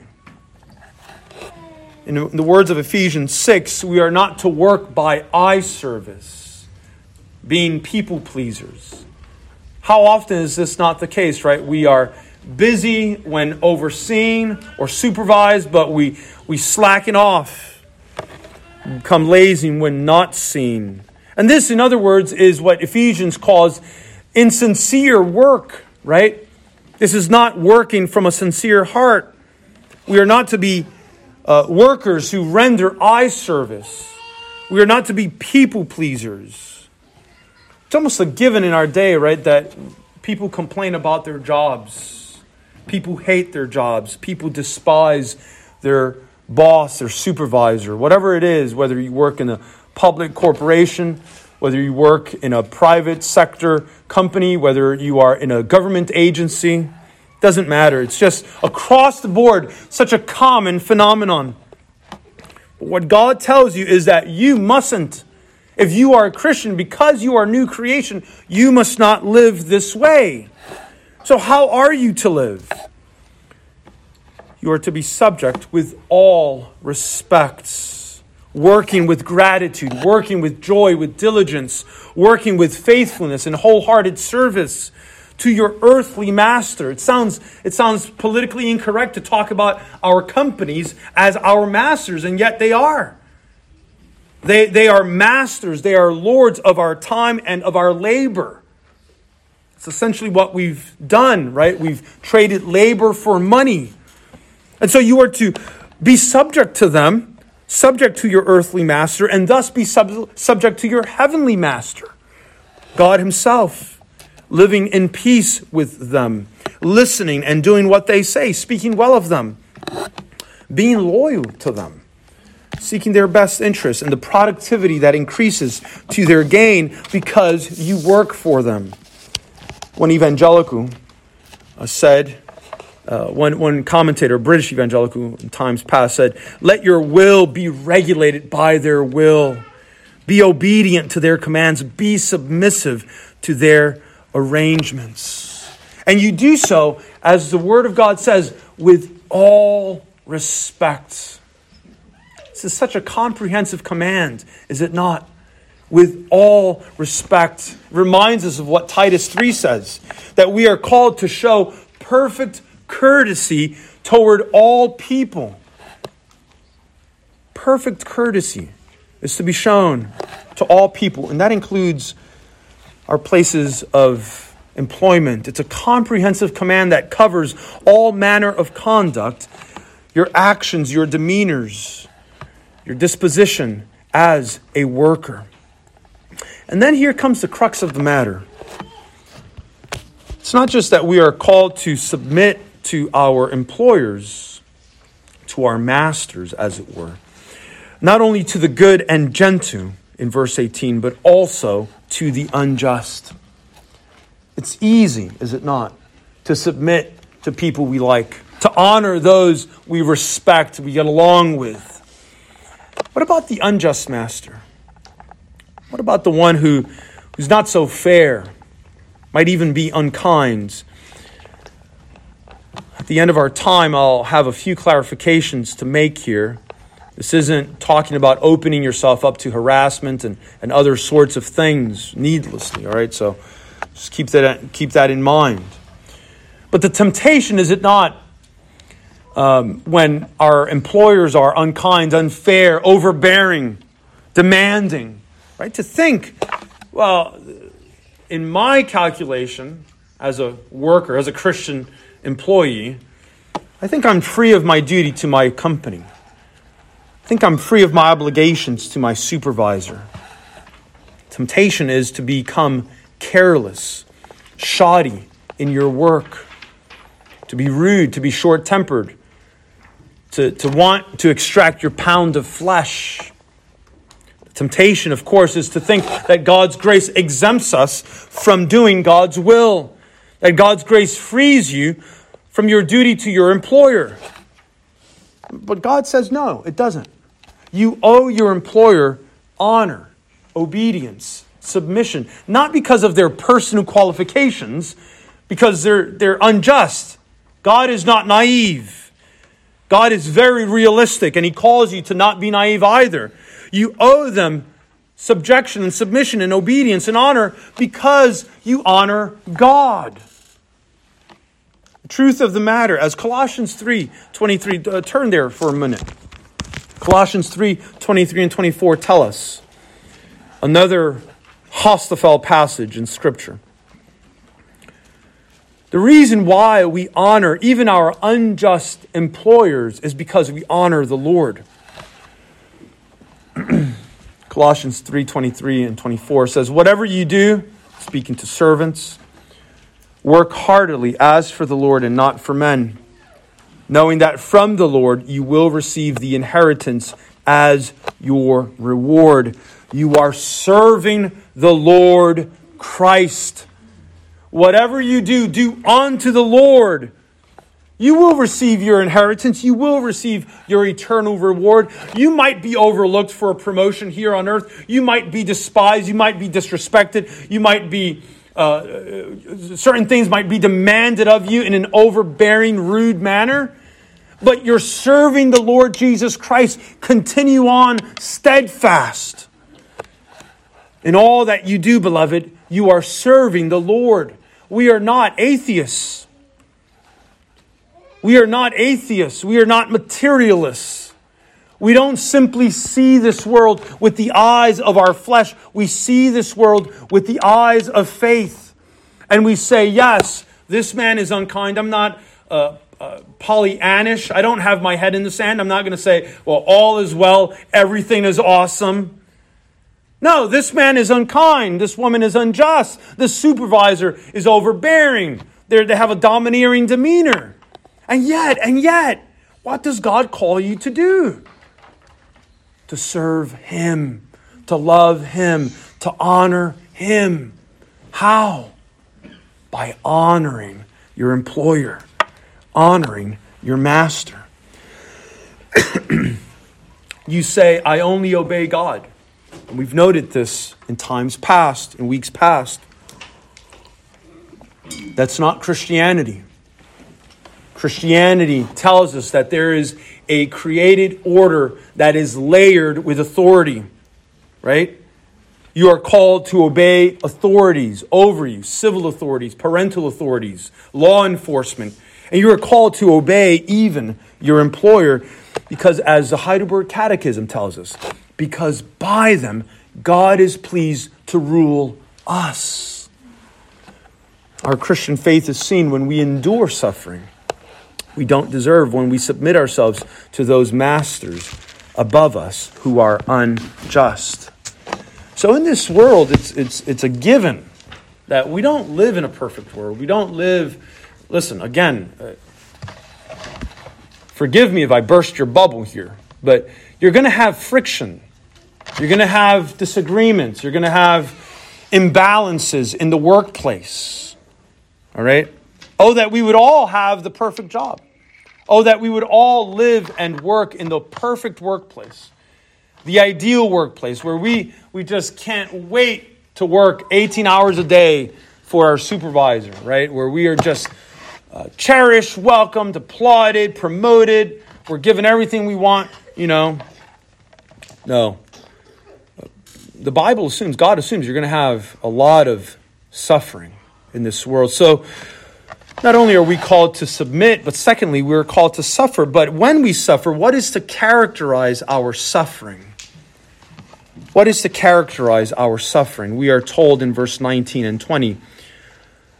In the words of Ephesians six, we are not to work by eye service, being people pleasers. How often is this not the case, right? We are busy when overseen or supervised, but we, we slacken off, become lazy when not seen. And this, in other words, is what Ephesians calls insincere work, right? This is not working from a sincere heart. We are not to be uh, workers who render eye service. We are not to be people pleasers. It's almost a given in our day, right, that people complain about their jobs. People hate their jobs. People despise their boss, their supervisor, whatever it is, whether you work in a public corporation, whether you work in a private sector company, whether you are in a government agency, doesn't matter. It's just across the board, such a common phenomenon. But what God tells you is that you mustn't. If you are a Christian, because you are new creation, you must not live this way. So how are you to live? You are to be subject with all respects, working with gratitude, working with joy, with diligence, working with faithfulness and wholehearted service to your earthly master. It sounds, it sounds politically incorrect to talk about our companies as our masters, and yet they are. They, they are masters. They are lords of our time and of our labor. It's essentially what we've done, right? We've traded labor for money. And so you are to be subject to them, subject to your earthly master, and thus be sub- subject to your heavenly master, God himself, living in peace with them, listening and doing what they say, speaking well of them, being loyal to them, seeking their best interests and the productivity that increases to their gain because you work for them. One evangelical uh, said, uh, one, one commentator, a British evangelical in times past said, "Let your will be regulated by their will. Be obedient to their commands. Be submissive to their arrangements." And you do so, as the Word of God says, with all respect. This is such a comprehensive command, is it not? With all respect. Reminds us of what Titus three says, that we are called to show perfect courtesy toward all people. Perfect courtesy is to be shown to all people, and that includes our places of employment. It's a comprehensive command that covers all manner of conduct, your actions, your demeanors, your disposition as a worker. And then here comes the crux of the matter. It's not just that we are called to submit to our employers, to our masters, as it were. Not only to the good and gentle, in verse eighteen, but also to the unjust. It's easy, is it not, to submit to people we like, to honor those we respect, we get along with. What about the unjust master? What about the one who, who's not so fair, might even be unkind? At the end of our time, I'll have a few clarifications to make here. This isn't talking about opening yourself up to harassment and, and other sorts of things needlessly, all right? So just keep that, keep that in mind. But the temptation, is it not, um, when our employers are unkind, unfair, overbearing, demanding, right? To think, well, in my calculation, as a worker, as a Christian employee, I think I'm free of my duty to my company. I think I'm free of my obligations to my supervisor. Temptation is to become careless, shoddy in your work, to be rude, to be short-tempered, to, to want to extract your pound of flesh. The temptation, of course, is to think that God's grace exempts us from doing God's will, that God's grace frees you from your duty to your employer. But God says no, it doesn't. You owe your employer honor, obedience, submission, not because of their personal qualifications, because they're, they're unjust. God is not naive. God is very realistic, and He calls you to not be naive either. You owe them subjection and submission and obedience and honor because you honor God. The truth of the matter, as Colossians three twenty-three, uh, turn there for a minute. Colossians three twenty-three and twenty-four tell us another hostile passage in Scripture. The reason why we honor even our unjust employers is because we honor the Lord. Colossians three twenty-three and twenty-four says, "Whatever you do," speaking to servants, "work heartily as for the Lord and not for men, knowing that from the Lord you will receive the inheritance as your reward." You are serving the Lord Christ. Whatever you do, do unto the Lord. You will receive your inheritance. You will receive your eternal reward. You might be overlooked for a promotion here on earth. You might be despised. You might be disrespected. You might be, uh, certain things might be demanded of you in an overbearing, rude manner. But you're serving the Lord Jesus Christ. Continue on steadfast. In all that you do, beloved, you are serving the Lord. We are not atheists. We are not atheists. We are not materialists. We don't simply see this world with the eyes of our flesh. We see this world with the eyes of faith. And we say, yes, this man is unkind. I'm not uh, uh, Pollyannish. I don't have my head in the sand. I'm not going to say, well, all is well. Everything is awesome. No, this man is unkind. This woman is unjust. This supervisor is overbearing. They're, they have a domineering demeanor. And yet, and yet, what does God call you to do? To serve Him, to love Him, to honor Him. How? By honoring your employer, honoring your master. You say, I only obey God. And we've noted this in times past, in weeks past. That's not Christianity. Christianity tells us that there is a created order that is layered with authority, right? You are called to obey authorities over you, civil authorities, parental authorities, law enforcement. And you are called to obey even your employer because, as the Heidelberg Catechism tells us, because by them God is pleased to rule us. Our Christian faith is seen when we endure suffering we don't deserve, when we submit ourselves to those masters above us who are unjust. So in this world, it's it's it's a given that we don't live in a perfect world. We don't live, listen, again, uh, forgive me if I burst your bubble here, but you're going to have friction. You're going to have disagreements. You're going to have imbalances in the workplace. All right? Oh, that we would all have the perfect job. Oh, that we would all live and work in the perfect workplace. The ideal workplace where we, we just can't wait to work eighteen hours a day for our supervisor, right? Where we are just uh, cherished, welcomed, applauded, promoted. We're given everything we want, you know. No. The Bible assumes, God assumes you're going to have a lot of suffering in this world. So not only are we called to submit, but secondly, we're called to suffer. But when we suffer, what is to characterize our suffering? What is to characterize our suffering? We are told in verse nineteen and twenty,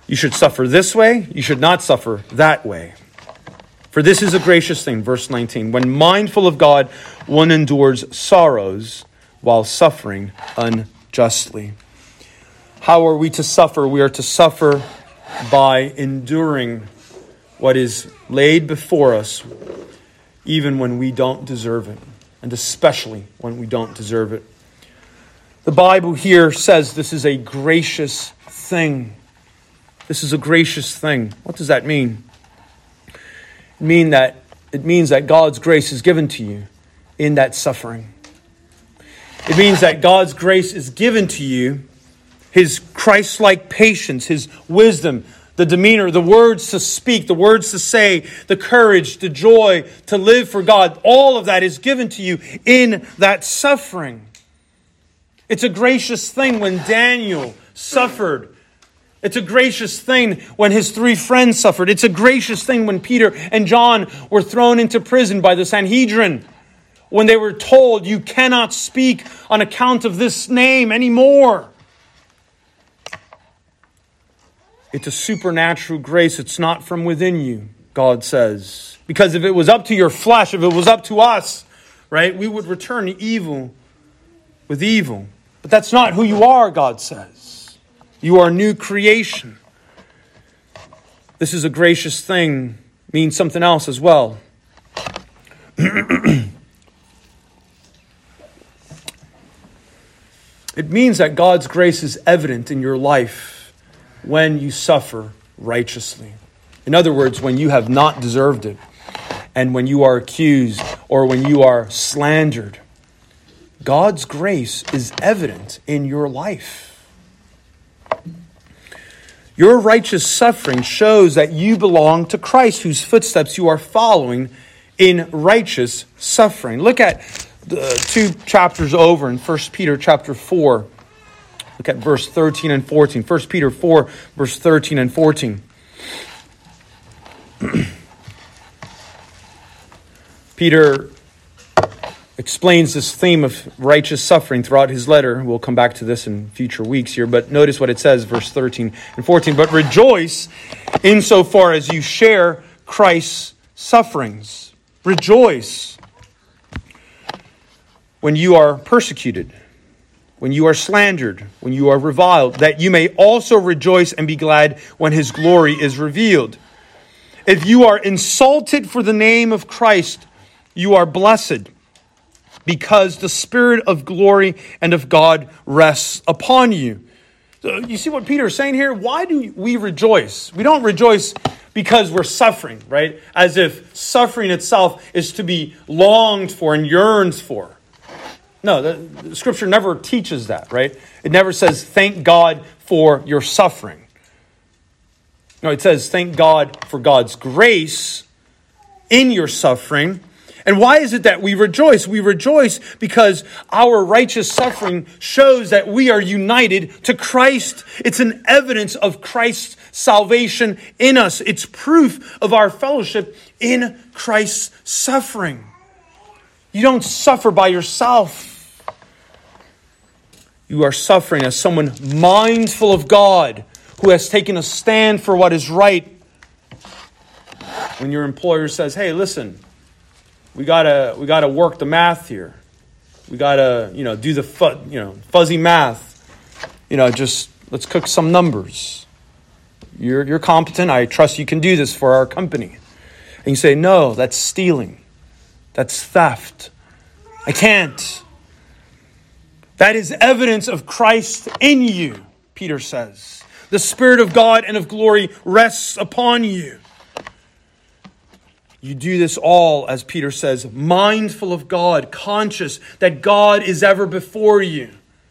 You should suffer this way. You should not suffer that way. For this is a gracious thing, verse nineteen. When mindful of God, one endures sorrows while suffering unjustly. How are we to suffer? We are to suffer by enduring what is laid before us, even when we don't deserve it, and especially when we don't deserve it. The Bible here says this is a gracious thing. This is a gracious thing. What does that mean? It mean that it means that God's grace is given to you in that suffering. It means that God's grace is given to you, His Christ-like patience, His wisdom, the demeanor, the words to speak, the words to say, the courage, the joy to live for God. All of that is given to you in that suffering. It's a gracious thing when Daniel suffered. It's a gracious thing when his three friends suffered. It's a gracious thing when Peter and John were thrown into prison by the Sanhedrin, when they were told, you cannot speak on account of this name anymore. It's a supernatural grace. It's not from within you, God says. Because if it was up to your flesh, if it was up to us, right, we would return evil with evil. But that's not who you are, God says. You are a new creation. This is a gracious thing. Means something else as well. It means that God's grace is evident in your life when you suffer righteously. In other words, when you have not deserved it, and when you are accused or when you are slandered, God's grace is evident in your life. Your righteous suffering shows that you belong to Christ, whose footsteps you are following in righteous suffering. Look at the two chapters over in First Peter chapter four. Look at verse thirteen and fourteen. First Peter four, verse thirteen and fourteen. Peter explains this theme of righteous suffering throughout his letter. We'll come back to this in future weeks here, but notice what it says, verse thirteen and fourteen. But rejoice insofar as you share Christ's sufferings. Rejoice when you are persecuted, when you are slandered, when you are reviled, that you may also rejoice and be glad when His glory is revealed. If you are insulted for the name of Christ, you are blessed, because the Spirit of glory and of God rests upon you. So you see what Peter is saying here? Why do we rejoice? We don't rejoice because we're suffering, right? As if suffering itself is to be longed for and yearned for. No, the, the Scripture never teaches that, right? It never says, thank God for your suffering. No, it says, thank God for God's grace in your suffering. And why is it that we rejoice? We rejoice because our righteous suffering shows that we are united to Christ. It's an evidence of Christ's salvation in us. It's proof of our fellowship in Christ's suffering. You don't suffer by yourself. You are suffering as someone mindful of God, who has taken a stand for what is right. When your employer says, hey, listen, we gotta we gotta work the math here. We gotta, you know, do the fu- you know fuzzy math. You know, just let's cook some numbers. You're you're competent. I trust you can do this for our company. And you say, no, that's stealing. That's theft. I can't. That is evidence of Christ in you, Peter says. The Spirit of God and of glory rests upon you. You do this all, as Peter says, mindful of God, conscious that God is ever before you.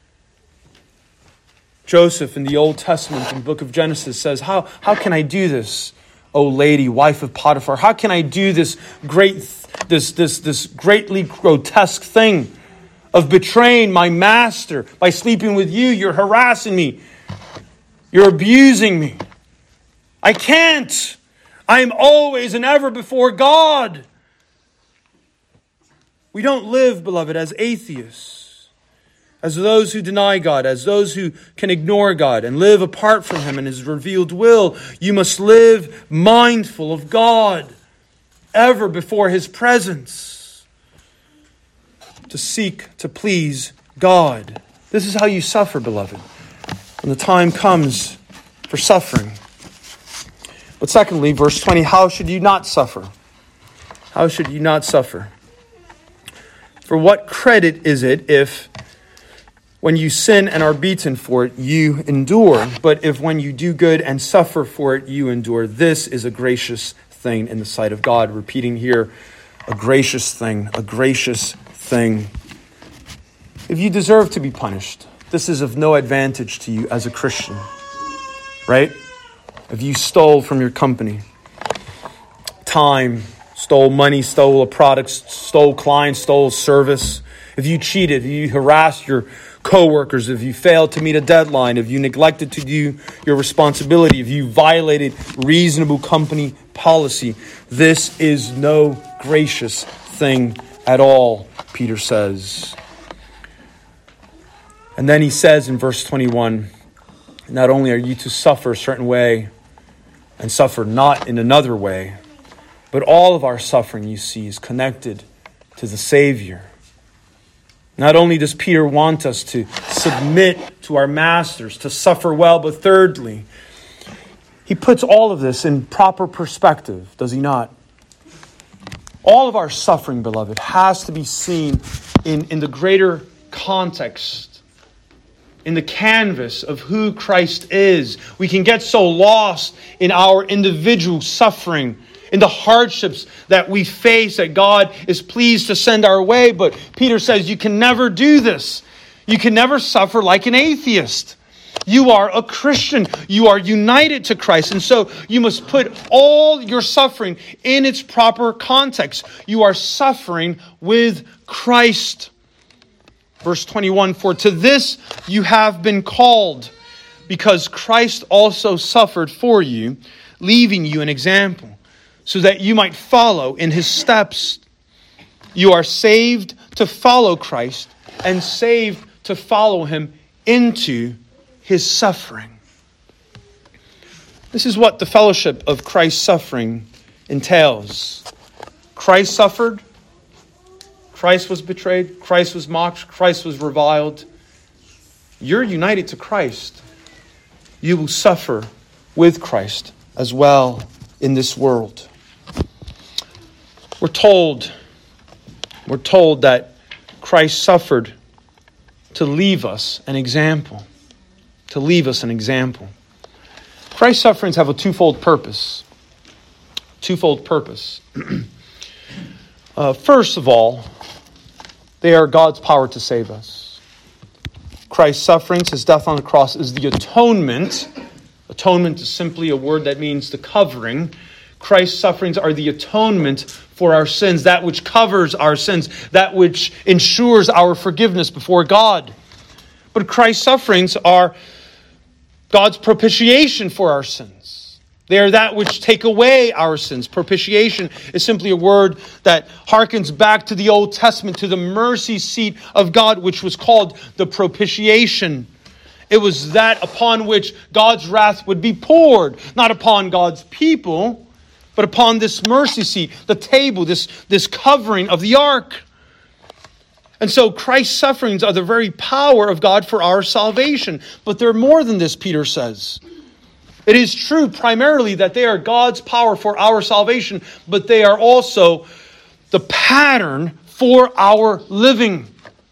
Joseph in the Old Testament, in the book of Genesis, says, How, how can I do this, O lady, wife of Potiphar? How can I do this great, this, this, this greatly grotesque thing of betraying my master by sleeping with you? You're harassing me. You're abusing me. I can't. I am always and ever before God. We don't live, beloved, as atheists, as those who deny God, as those who can ignore God and live apart from Him and His revealed will. You must live mindful of God, ever before His presence, to seek to please God. This is how you suffer, beloved, when the time comes for suffering. But secondly, verse twenty, how should you not suffer? How should you not suffer? For what credit is it if, when you sin and are beaten for it, you endure? But if when you do good and suffer for it, you endure, this is a gracious thing in the sight of God. Repeating here, a gracious thing, a gracious thing. If you deserve to be punished, this is of no advantage to you as a Christian, right? If you stole from your company, time, stole money, stole a product, stole clients, stole service, if you cheated, if you harassed your co-workers, if you failed to meet a deadline, if you neglected to do your responsibility, if you violated reasonable company policy, this is no gracious thing at all, Peter says. And then he says in verse twenty-one, not only are you to suffer a certain way and suffer not in another way, but all of our suffering, you see, is connected to the Savior. Not only does Peter want us to submit to our masters, to suffer well, but thirdly, he puts all of this in proper perspective, does he not? All of our suffering, beloved, has to be seen in, in the greater context, in the canvas of who Christ is. We can get so lost in our individual suffering, in the hardships that we face that God is pleased to send our way. But Peter says you can never do this. You can never suffer like an atheist. You are a Christian. You are united to Christ. And so you must put all your suffering in its proper context. You are suffering with Christ. Verse twenty-one, for to this you have been called, because Christ also suffered for you, leaving you an example, so that you might follow in His steps. You are saved to follow Christ and saved to follow Him into His suffering. This is what the fellowship of Christ's suffering entails. Christ suffered. Christ was betrayed. Christ was mocked. Christ was reviled. You're united to Christ. You will suffer with Christ as well in this world. We're told, we're told that Christ suffered to leave us an example. To leave us an example. Christ's sufferings have a twofold purpose. Twofold purpose. uh, first of all, they are God's power to save us. Christ's sufferings, His death on the cross, is the atonement. Atonement is simply a word that means the covering. Christ's sufferings are the atonement for our sins, that which covers our sins, that which ensures our forgiveness before God. But Christ's sufferings are God's propitiation for our sins. They are that which take away our sins. Propitiation is simply a word that harkens back to the Old Testament, to the mercy seat of God, which was called the propitiation. It was that upon which God's wrath would be poured, not upon God's people, but upon this mercy seat, the table, this, this covering of the ark. And so Christ's sufferings are the very power of God for our salvation. But they're more than this, Peter says. It is true primarily that they are God's power for our salvation, but they are also the pattern for our living.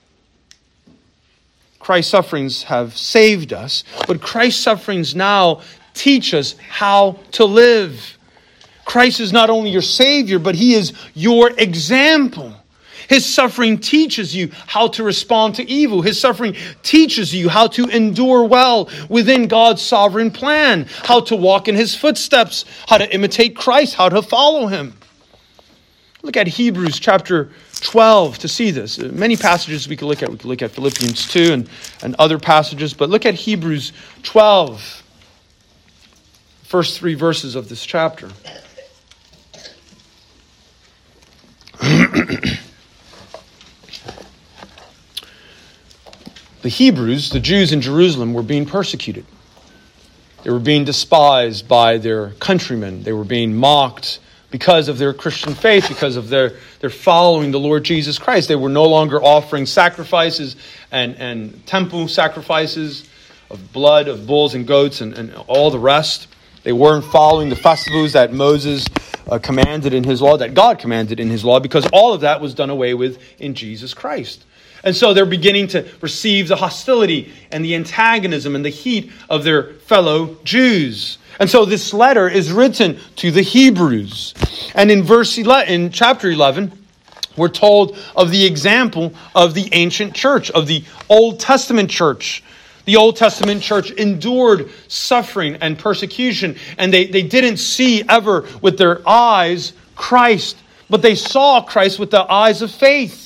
Christ's sufferings have saved us, but Christ's sufferings now teach us how to live. Christ is not only your Savior, but He is your example. His suffering teaches you how to respond to evil. His suffering teaches you how to endure well within God's sovereign plan, how to walk in His footsteps, how to imitate Christ, how to follow Him. Look at Hebrews chapter twelve to see this. Many passages we could look at. We could look at Philippians two and, and other passages, but look at Hebrews twelve, first three verses of this chapter. the Hebrews, the Jews in Jerusalem, were being persecuted. They were being despised by their countrymen. They were being mocked because of their Christian faith, because of their, their following the Lord Jesus Christ. They were no longer offering sacrifices and, and temple sacrifices of blood of bulls and goats and, and all the rest. They weren't following the festivals that Moses uh, commanded in his law, that God commanded in his law, because all of that was done away with in Jesus Christ. And so they're beginning to receive the hostility and the antagonism and the heat of their fellow Jews. And so this letter is written to the Hebrews. And in verse eleven, in chapter eleven, we're told of the example of the ancient church, of the Old Testament church. The Old Testament church endured suffering and persecution, and they, they didn't see ever with their eyes Christ, but they saw Christ with the eyes of faith.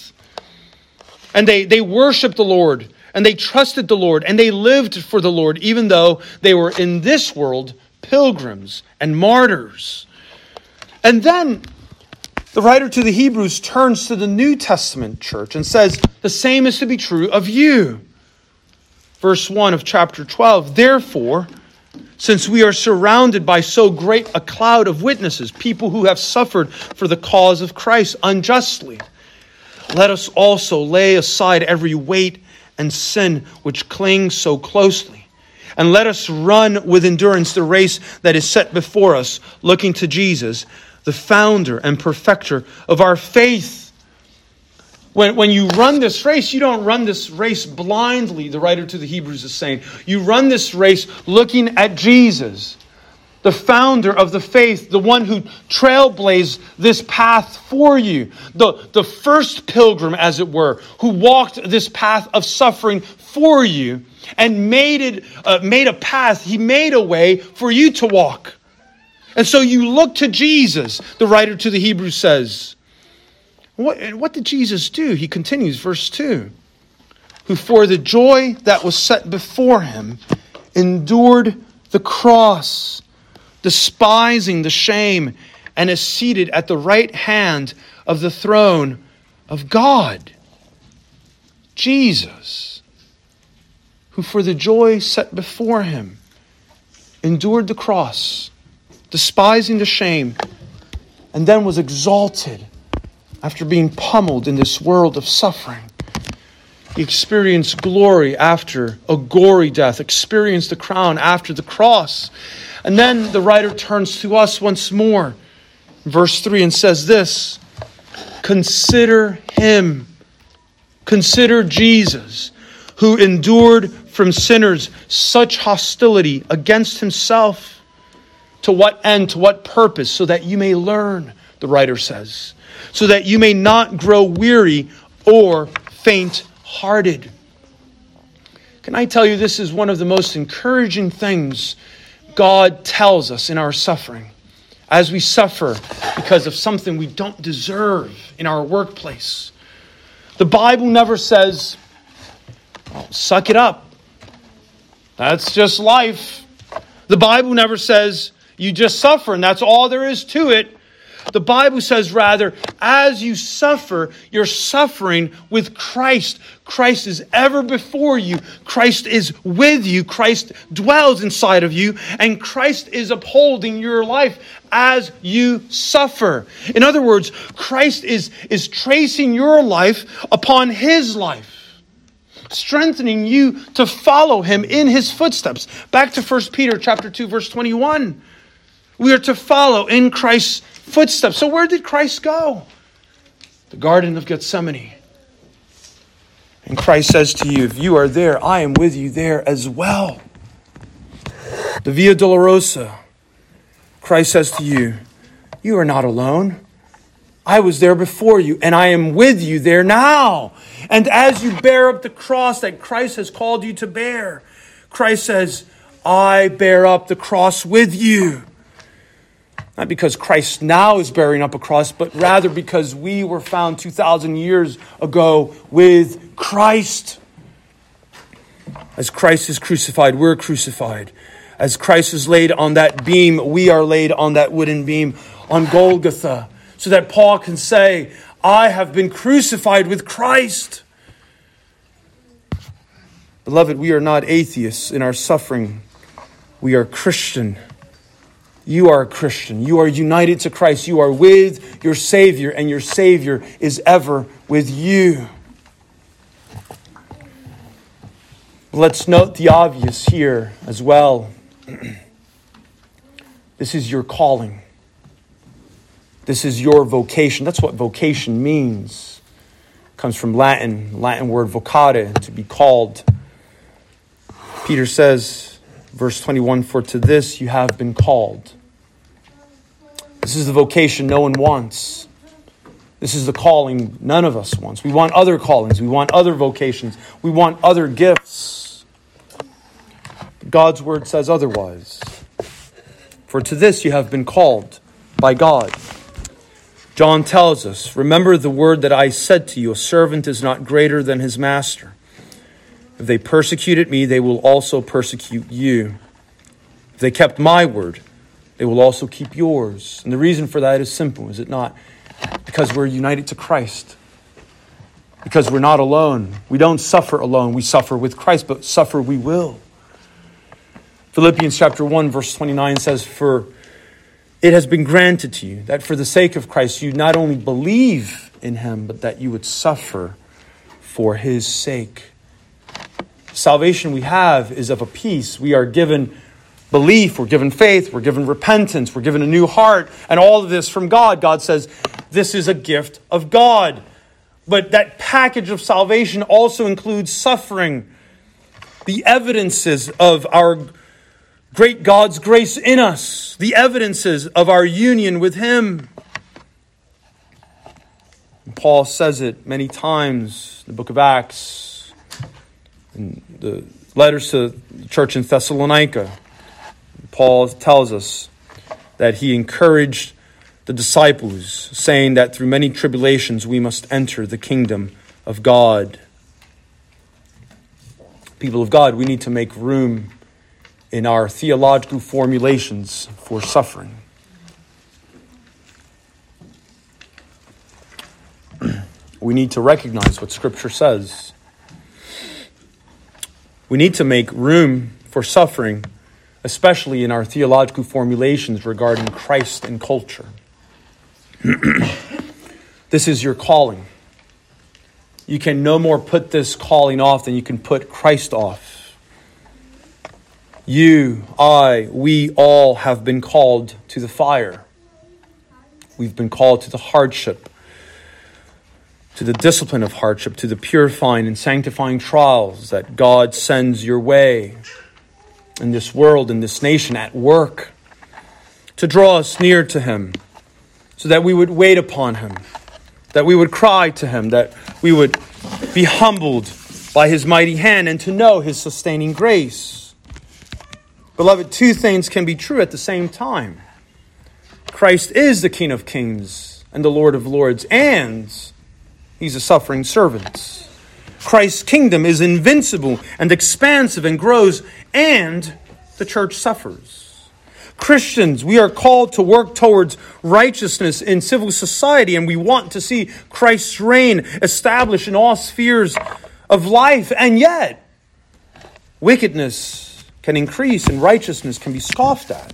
And they, they worshiped the Lord, and they trusted the Lord, and they lived for the Lord, even though they were in this world pilgrims and martyrs. And then the writer to the Hebrews turns to the New Testament church and says, the same is to be true of you. Verse one of chapter twelve, therefore, since we are surrounded by so great a cloud of witnesses, people who have suffered for the cause of Christ unjustly, let us also lay aside every weight and sin which clings so closely, and let us run with endurance the race that is set before us, looking to Jesus, the founder and perfecter of our faith. When, when you run this race, you don't run this race blindly, the writer to the Hebrews is saying. You run this race looking at Jesus, the founder of the faith, the one who trailblazed this path for you, the, the first pilgrim, as it were, who walked this path of suffering for you and made it uh, made a path. He made a way for you to walk. And so you look to Jesus, the writer to the Hebrews says. What, what did Jesus do? He continues, verse two. Who for the joy that was set before him endured the cross, despising the shame, and is seated at the right hand of the throne of God. Jesus, who for the joy set before him endured the cross, despising the shame, and then was exalted after being pummeled in this world of suffering. He experienced glory after a gory death, experienced the crown after the cross. And then the writer turns to us once more, verse three, and says this, consider him, consider Jesus, who endured from sinners such hostility against himself. To what end, to what purpose? So that you may learn, the writer says, so that you may not grow weary or faint-hearted. Can I tell you, this is one of the most encouraging things God tells us in our suffering. As we suffer because of something we don't deserve in our workplace. The Bible never says, oh, suck it up. That's just life. The Bible never says, you just suffer and that's all there is to it. The Bible says rather, as you suffer, you're suffering with Christ. Christ is ever before you. Christ is with you. Christ dwells inside of you. And Christ is upholding your life as you suffer. In other words, Christ is, is tracing your life upon his life, strengthening you to follow him in his footsteps. Back to First Peter chapter two, verse twenty-one. We are to follow in Christ's footsteps. So where did Christ go? The Garden of Gethsemane. And Christ says to you, if you are there, I am with you there as well. The Via Dolorosa. Christ says to you, you are not alone. I was there before you, and I am with you there now. And as you bear up the cross that Christ has called you to bear, Christ says, I bear up the cross with you. Not because Christ now is bearing up a cross, but rather because we were found two thousand years ago with Christ. As Christ is crucified, we're crucified. As Christ is laid on that beam, we are laid on that wooden beam on Golgotha. So that Paul can say, I have been crucified with Christ. Beloved, we are not atheists in our suffering. We are Christian. You are a Christian. You are united to Christ. You are with your Savior, and your Savior is ever with you. Let's note the obvious here as well. This is your calling. This is your vocation. That's what vocation means. It comes from Latin, Latin word vocare, to be called. Peter says, verse twenty-one, for to this you have been called. This is the vocation no one wants. This is the calling none of us wants. We want other callings. We want other vocations. We want other gifts. God's word says otherwise. For to this you have been called by God. John tells us, remember the word that I said to you, a servant is not greater than his master. If they persecuted me, they will also persecute you. If they kept my word, they will also keep yours. And the reason for that is simple, is it not? Because we're united to Christ. Because we're not alone. We don't suffer alone. We suffer with Christ, but suffer we will. Philippians chapter one, verse twenty-nine says, for it has been granted to you that for the sake of Christ, you not only believe in him, but that you would suffer for his sake. Salvation we have is of a piece. We are given belief, we're given faith, we're given repentance, we're given a new heart, and all of this from God. God says, this is a gift of God. But that package of salvation also includes suffering. The evidences of our great God's grace in us. The evidences of our union with him. And Paul says it many times in the book of Acts, in the letters to the church in Thessalonica. Paul tells us that he encouraged the disciples, saying that through many tribulations we must enter the kingdom of God. People of God, we need to make room in our theological formulations for suffering. We need to recognize what Scripture says. We need to make room for suffering, especially in our theological formulations regarding Christ and culture. This is your calling. You can no more put this calling off than you can put Christ off. You, I, we all have been called to the fire. We've been called to the hardship, to the discipline of hardship, to the purifying and sanctifying trials that God sends your way in this world, in this nation, at work, to draw us near to him, so that we would wait upon him, that we would cry to him, that we would be humbled by his mighty hand, and to know his sustaining grace. Beloved, two things can be true at the same time. Christ is the King of Kings and the Lord of Lords, and he's a suffering servant. Christ's kingdom is invincible and expansive and grows, and the church suffers. Christians, we are called to work towards righteousness in civil society, and we want to see Christ's reign established in all spheres of life. And yet, wickedness can increase and righteousness can be scoffed at.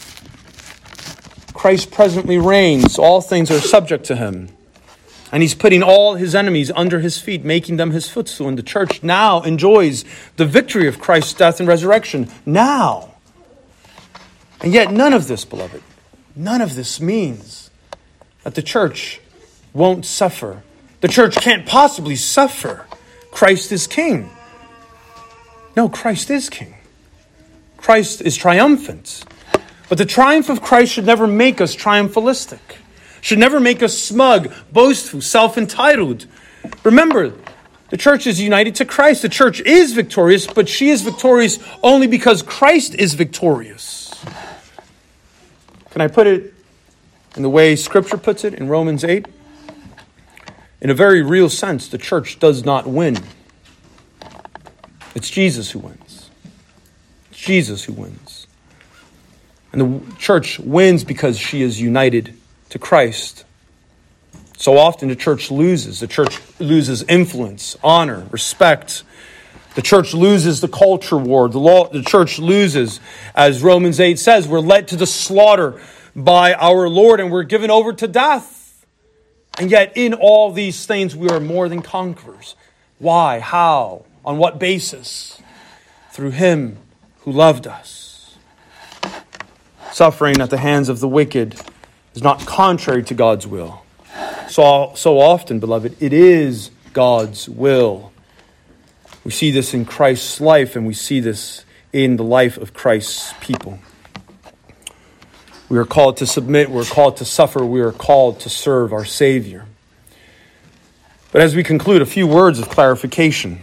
Christ presently reigns. All things are subject to him. And he's putting all his enemies under his feet, making them his footstool. And the church now enjoys the victory of Christ's death and resurrection. Now. And yet none of this, beloved, none of this means that the church won't suffer. The church can't possibly suffer. Christ is king. No, Christ is king. Christ is triumphant. But the triumph of Christ should never make us triumphalistic. Should never make us smug, boastful, self-entitled. Remember, the church is united to Christ. The church is victorious, but she is victorious only because Christ is victorious. Can I put it in the way Scripture puts it in Romans eight? In a very real sense, the church does not win. It's Jesus who wins. It's Jesus who wins. And the church wins because she is united to Christ. So often the church loses. The church loses influence, honor, respect. The church loses the culture war. The, law, the church loses, as Romans eight says, we're led to the slaughter by our Lord and we're given over to death. And yet in all these things we are more than conquerors. Why? How? On what basis? Through Him who loved us. Suffering at the hands of the wicked is not contrary to God's will. So, so often, beloved, it is God's will. We see this in Christ's life, and we see this in the life of Christ's people. We are called to submit, we're called to suffer, we are called to serve our Savior. But as we conclude, a few words of clarification.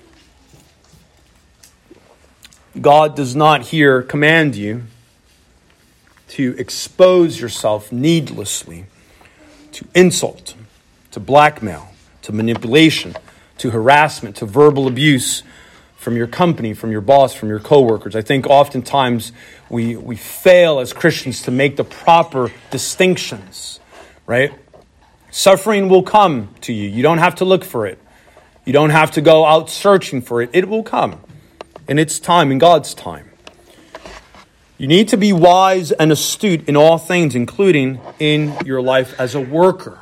God does not here command you to expose yourself needlessly to insult, to blackmail, to manipulation, to harassment, to verbal abuse from your company, from your boss, from your coworkers. I think oftentimes we we fail as Christians to make the proper distinctions, right? Suffering will come to you. You don't have to look for it. You don't have to go out searching for it. It will come in its time, in God's time. You need to be wise and astute in all things, including in your life as a worker.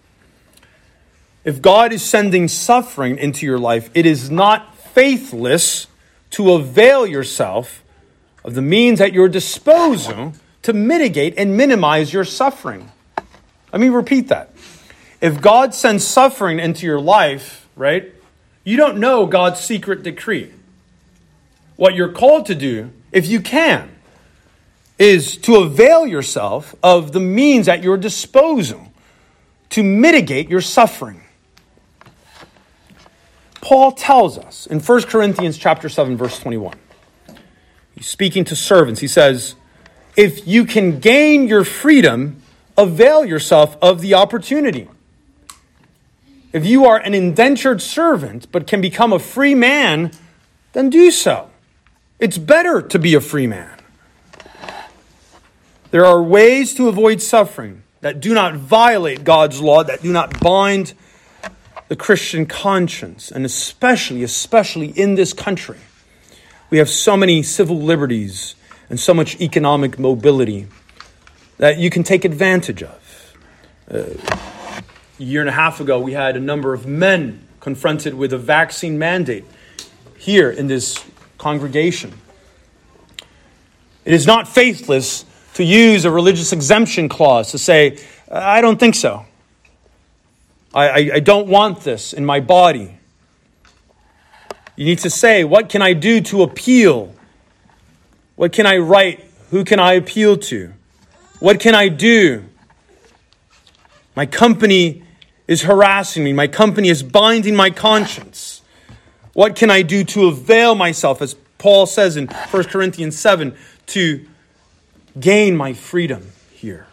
If God is sending suffering into your life, it is not faithless to avail yourself of the means at your disposal to mitigate and minimize your suffering. Let me repeat that. If God sends suffering into your life, right, you don't know God's secret decree. What you're called to do, if you can, is to avail yourself of the means at your disposal to mitigate your suffering. Paul tells us in First Corinthians chapter seven, verse twenty-one. He's speaking to servants. He says, if you can gain your freedom, avail yourself of the opportunity. If you are an indentured servant but can become a free man, then do so. It's better to be a free man. There are ways to avoid suffering that do not violate God's law, that do not bind the Christian conscience, and especially, especially in this country. We have so many civil liberties and so much economic mobility that you can take advantage of. Uh, a year and a half ago, we had a number of men confronted with a vaccine mandate here in this congregation. It is not faithless to use a religious exemption clause to say, I don't think so. I, I, I don't want this in my body. You need to say, what can I do to appeal? What can I write? Who can I appeal to? What can I do? My company is harassing me. My company is binding my conscience. What can I do to avail myself, as Paul says in First Corinthians seven, to gain my freedom here?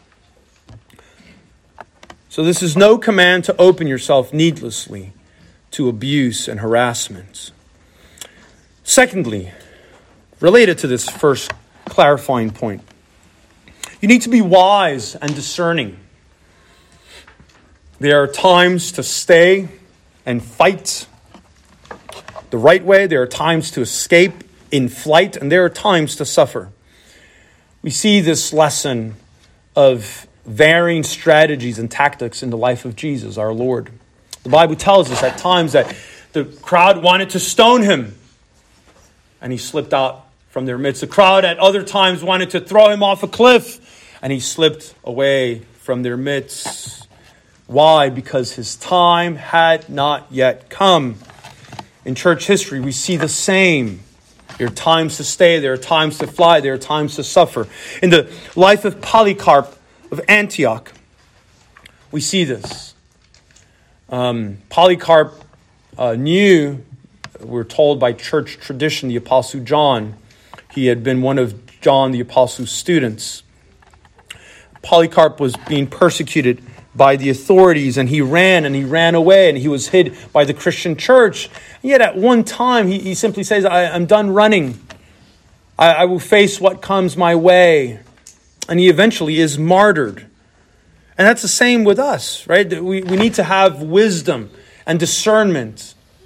So this is no command to open yourself needlessly to abuse and harassment. Secondly, related to this first clarifying point, you need to be wise and discerning. There are times to stay and fight the right way. There are times to escape in flight, and there are times to suffer. We see this lesson of varying strategies and tactics in the life of Jesus, our Lord. The Bible tells us at times that the crowd wanted to stone him, and he slipped out from their midst. The crowd at other times wanted to throw him off a cliff, and he slipped away from their midst. Why? Because his time had not yet come. In church history, we see the same. There are times to stay, there are times to fly, there are times to suffer. In the life of Polycarp of Antioch, we see this. Um, Polycarp uh, knew, we're told by church tradition, the Apostle John. He had been one of John the Apostle's students. Polycarp was being persecuted by the authorities, and he ran and he ran away, and he was hid by the Christian church. And yet at one time, he, he simply says, I, I'm done running. I, I will face what comes my way. And he eventually is martyred. And that's the same with us, right? We, we need to have wisdom and discernment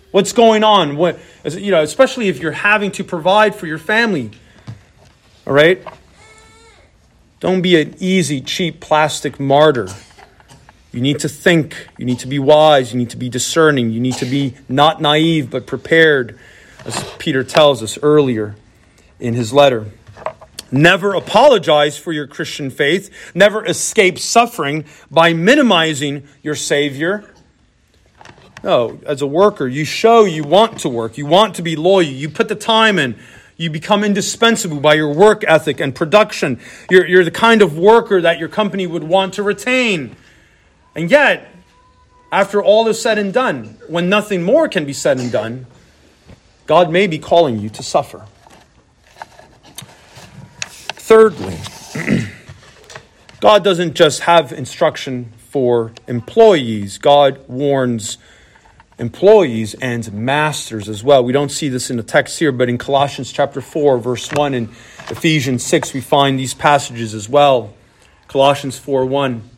What's going on? What, you know, especially if you're having to provide for your family. All right? Don't be an easy, cheap, plastic martyr. You need to think. You need to be wise. You need to be discerning. You need to be not naive, but prepared, as Peter tells us earlier in his letter. Never apologize for your Christian faith. Never escape suffering by minimizing your Savior. No, as a worker, you show you want to work. You want to be loyal. You put the time in. You become indispensable by your work ethic and production. You're, you're the kind of worker that your company would want to retain. And yet, after all is said and done, when nothing more can be said and done, God may be calling you to suffer. Thirdly, God doesn't just have instruction for employees. God warns employees and masters as well. We don't see this in the text here, but in Colossians chapter four, verse one, and Ephesians six, we find these passages as well. Colossians four one.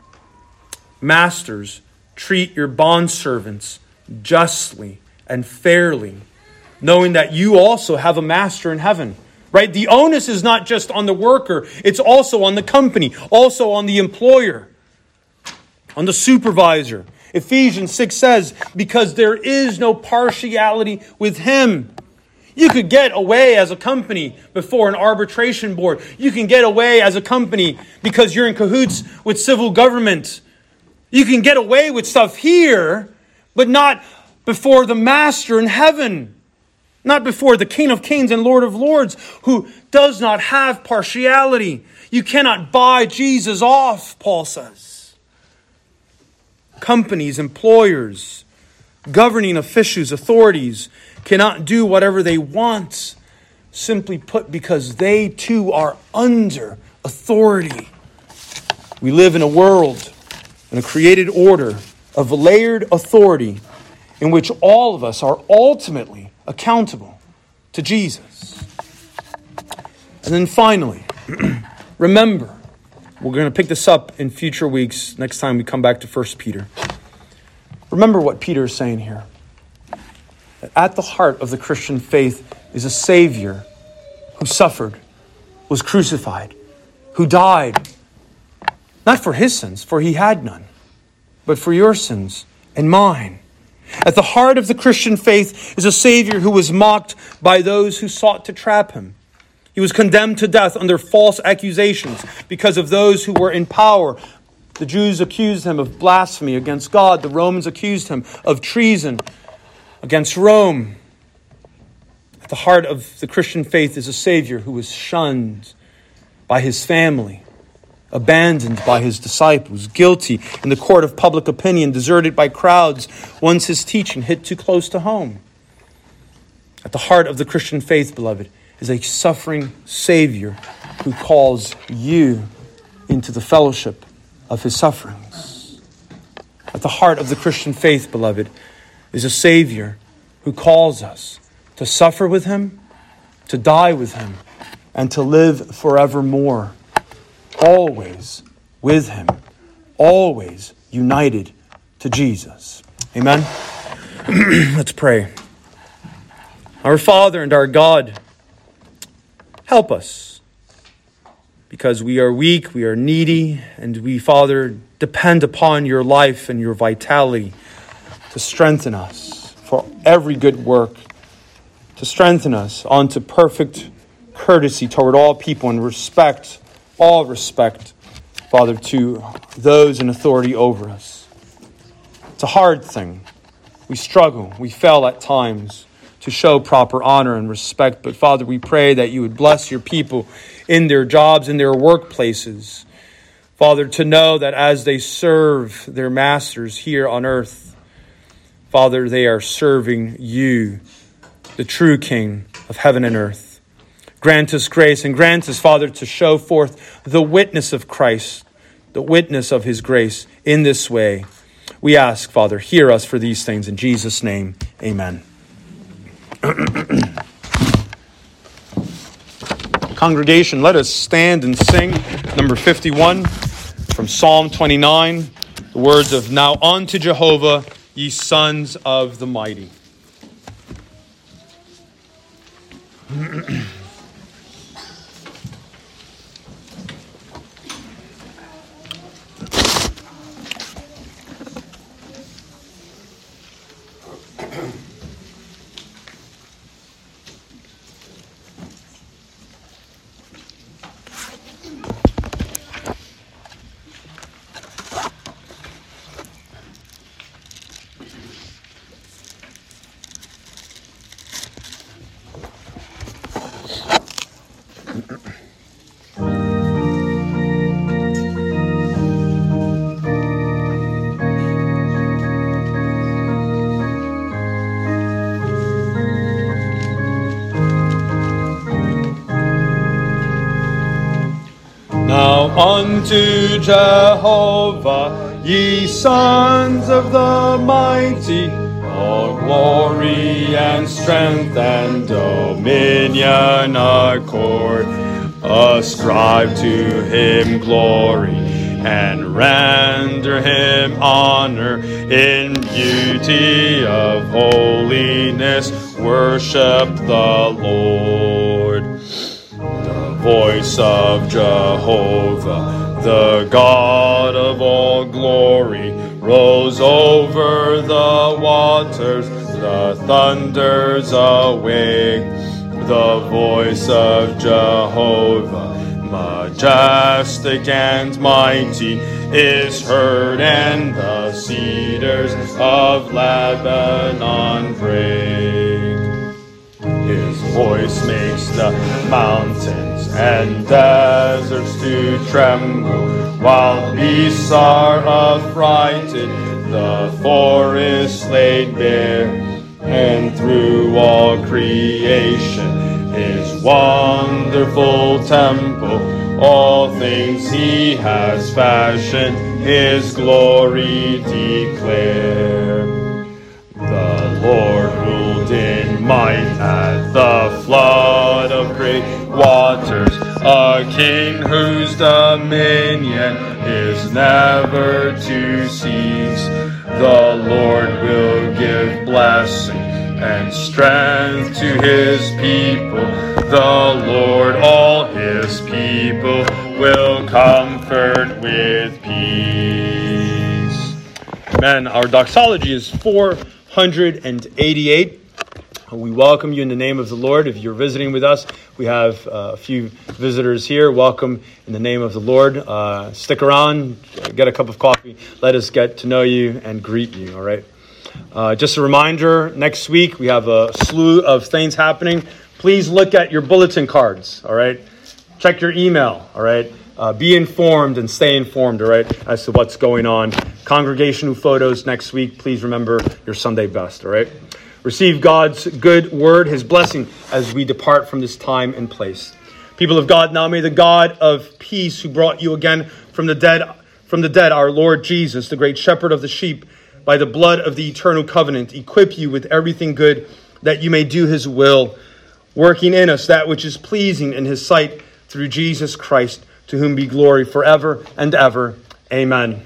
Masters, treat your bondservants justly and fairly, knowing that you also have a master in heaven. Right? The onus is not just on the worker, it's also on the company, also on the employer, on the supervisor. Ephesians six says, because there is no partiality with him. You could get away as a company before an arbitration board. You can get away as a company because you're in cahoots with civil government. You can get away with stuff here, but not before the master in heaven. Not before the King of Kings and Lord of Lords, who does not have partiality. You cannot buy Jesus off, Paul says. Companies, employers, governing officials, authorities cannot do whatever they want, simply put, because they too are under authority. We live in a world, in a created order of layered authority in which all of us are ultimately accountable to Jesus. And then finally, remember, we're going to pick this up in future weeks, next time we come back to First Peter. Remember what Peter is saying here. That at the heart of the Christian faith is a Savior who suffered, was crucified, who died, not for his sins, for he had none, but for your sins and mine. At the heart of the Christian faith is a Savior who was mocked by those who sought to trap him. He was condemned to death under false accusations because of those who were in power. The Jews accused him of blasphemy against God. The Romans accused him of treason against Rome. At the heart of the Christian faith is a Savior who was shunned by his family, abandoned by his disciples, guilty in the court of public opinion, deserted by crowds once his teaching hit too close to home. At the heart of the Christian faith, beloved, is a suffering Savior who calls you into the fellowship of his sufferings. At the heart of the Christian faith, beloved, is a Savior who calls us to suffer with him, to die with him, and to live forevermore. Always with him, always united to Jesus. Amen? Let's pray. Our Father and our God, help us, because we are weak, we are needy, and we, Father, depend upon your life and your vitality to strengthen us for every good work, to strengthen us unto perfect courtesy toward all people and respect, all respect, Father, to those in authority over us. It's a hard thing. We struggle. We fail at times to show proper honor and respect. But Father, we pray that you would bless your people in their jobs, in their workplaces. Father, to know that as they serve their masters here on earth, Father, they are serving you, the true King of heaven and earth. Grant us grace and grant us, Father, to show forth the witness of Christ, the witness of his grace in this way. We ask, Father, hear us for these things. In Jesus' name, amen. Congregation, let us stand and sing number fifty-one from Psalm twenty-nine, the words of, "Now unto Jehovah, ye sons of the mighty." Now unto Jehovah, ye sons of the mighty, all glory and strength and dominion accord. Ascribe to him glory and render him honor. In beauty of holiness, worship the Lord. The voice of Jehovah, the God of all glory, rose over the waters, the thunders awake. The voice of Jehovah, majestic and mighty, is heard, and the cedars of Lebanon break. His voice makes the mountains and deserts to tremble, while beasts are affrighted, the forest laid bare. And through all creation, his wonderful temple, all things he has fashioned, his glory declare. The Lord ruled in might at the flood of great waters, a king whose dominion is never to cease. The Lord will give blessing and strength to his people. The Lord all his people will comfort with peace. Amen. Our doxology is four hundred eighty-eight. We welcome you in the name of the Lord. If you're visiting with us, we have uh, a few visitors here. Welcome in the name of the Lord. Uh, stick around, get a cup of coffee. Let us get to know you and greet you, all right? Uh, just a reminder, next week we have a slew of things happening. Please look at your bulletin cards, all right? Check your email, all right? Uh, be informed and stay informed, all right, as to what's going on. Congregational photos next week. Please remember your Sunday best, all right? Receive God's good word, his blessing, as we depart from this time and place. People of God, now may the God of peace, who brought you again from the dead, from the dead, our Lord Jesus, the great shepherd of the sheep, by the blood of the eternal covenant, equip you with everything good, that you may do his will, working in us that which is pleasing in his sight, through Jesus Christ, to whom be glory forever and ever. Amen.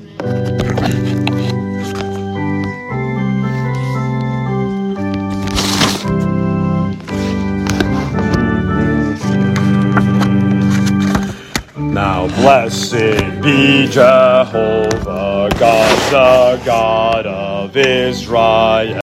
Now blessed be Jehovah, God, the God of Israel.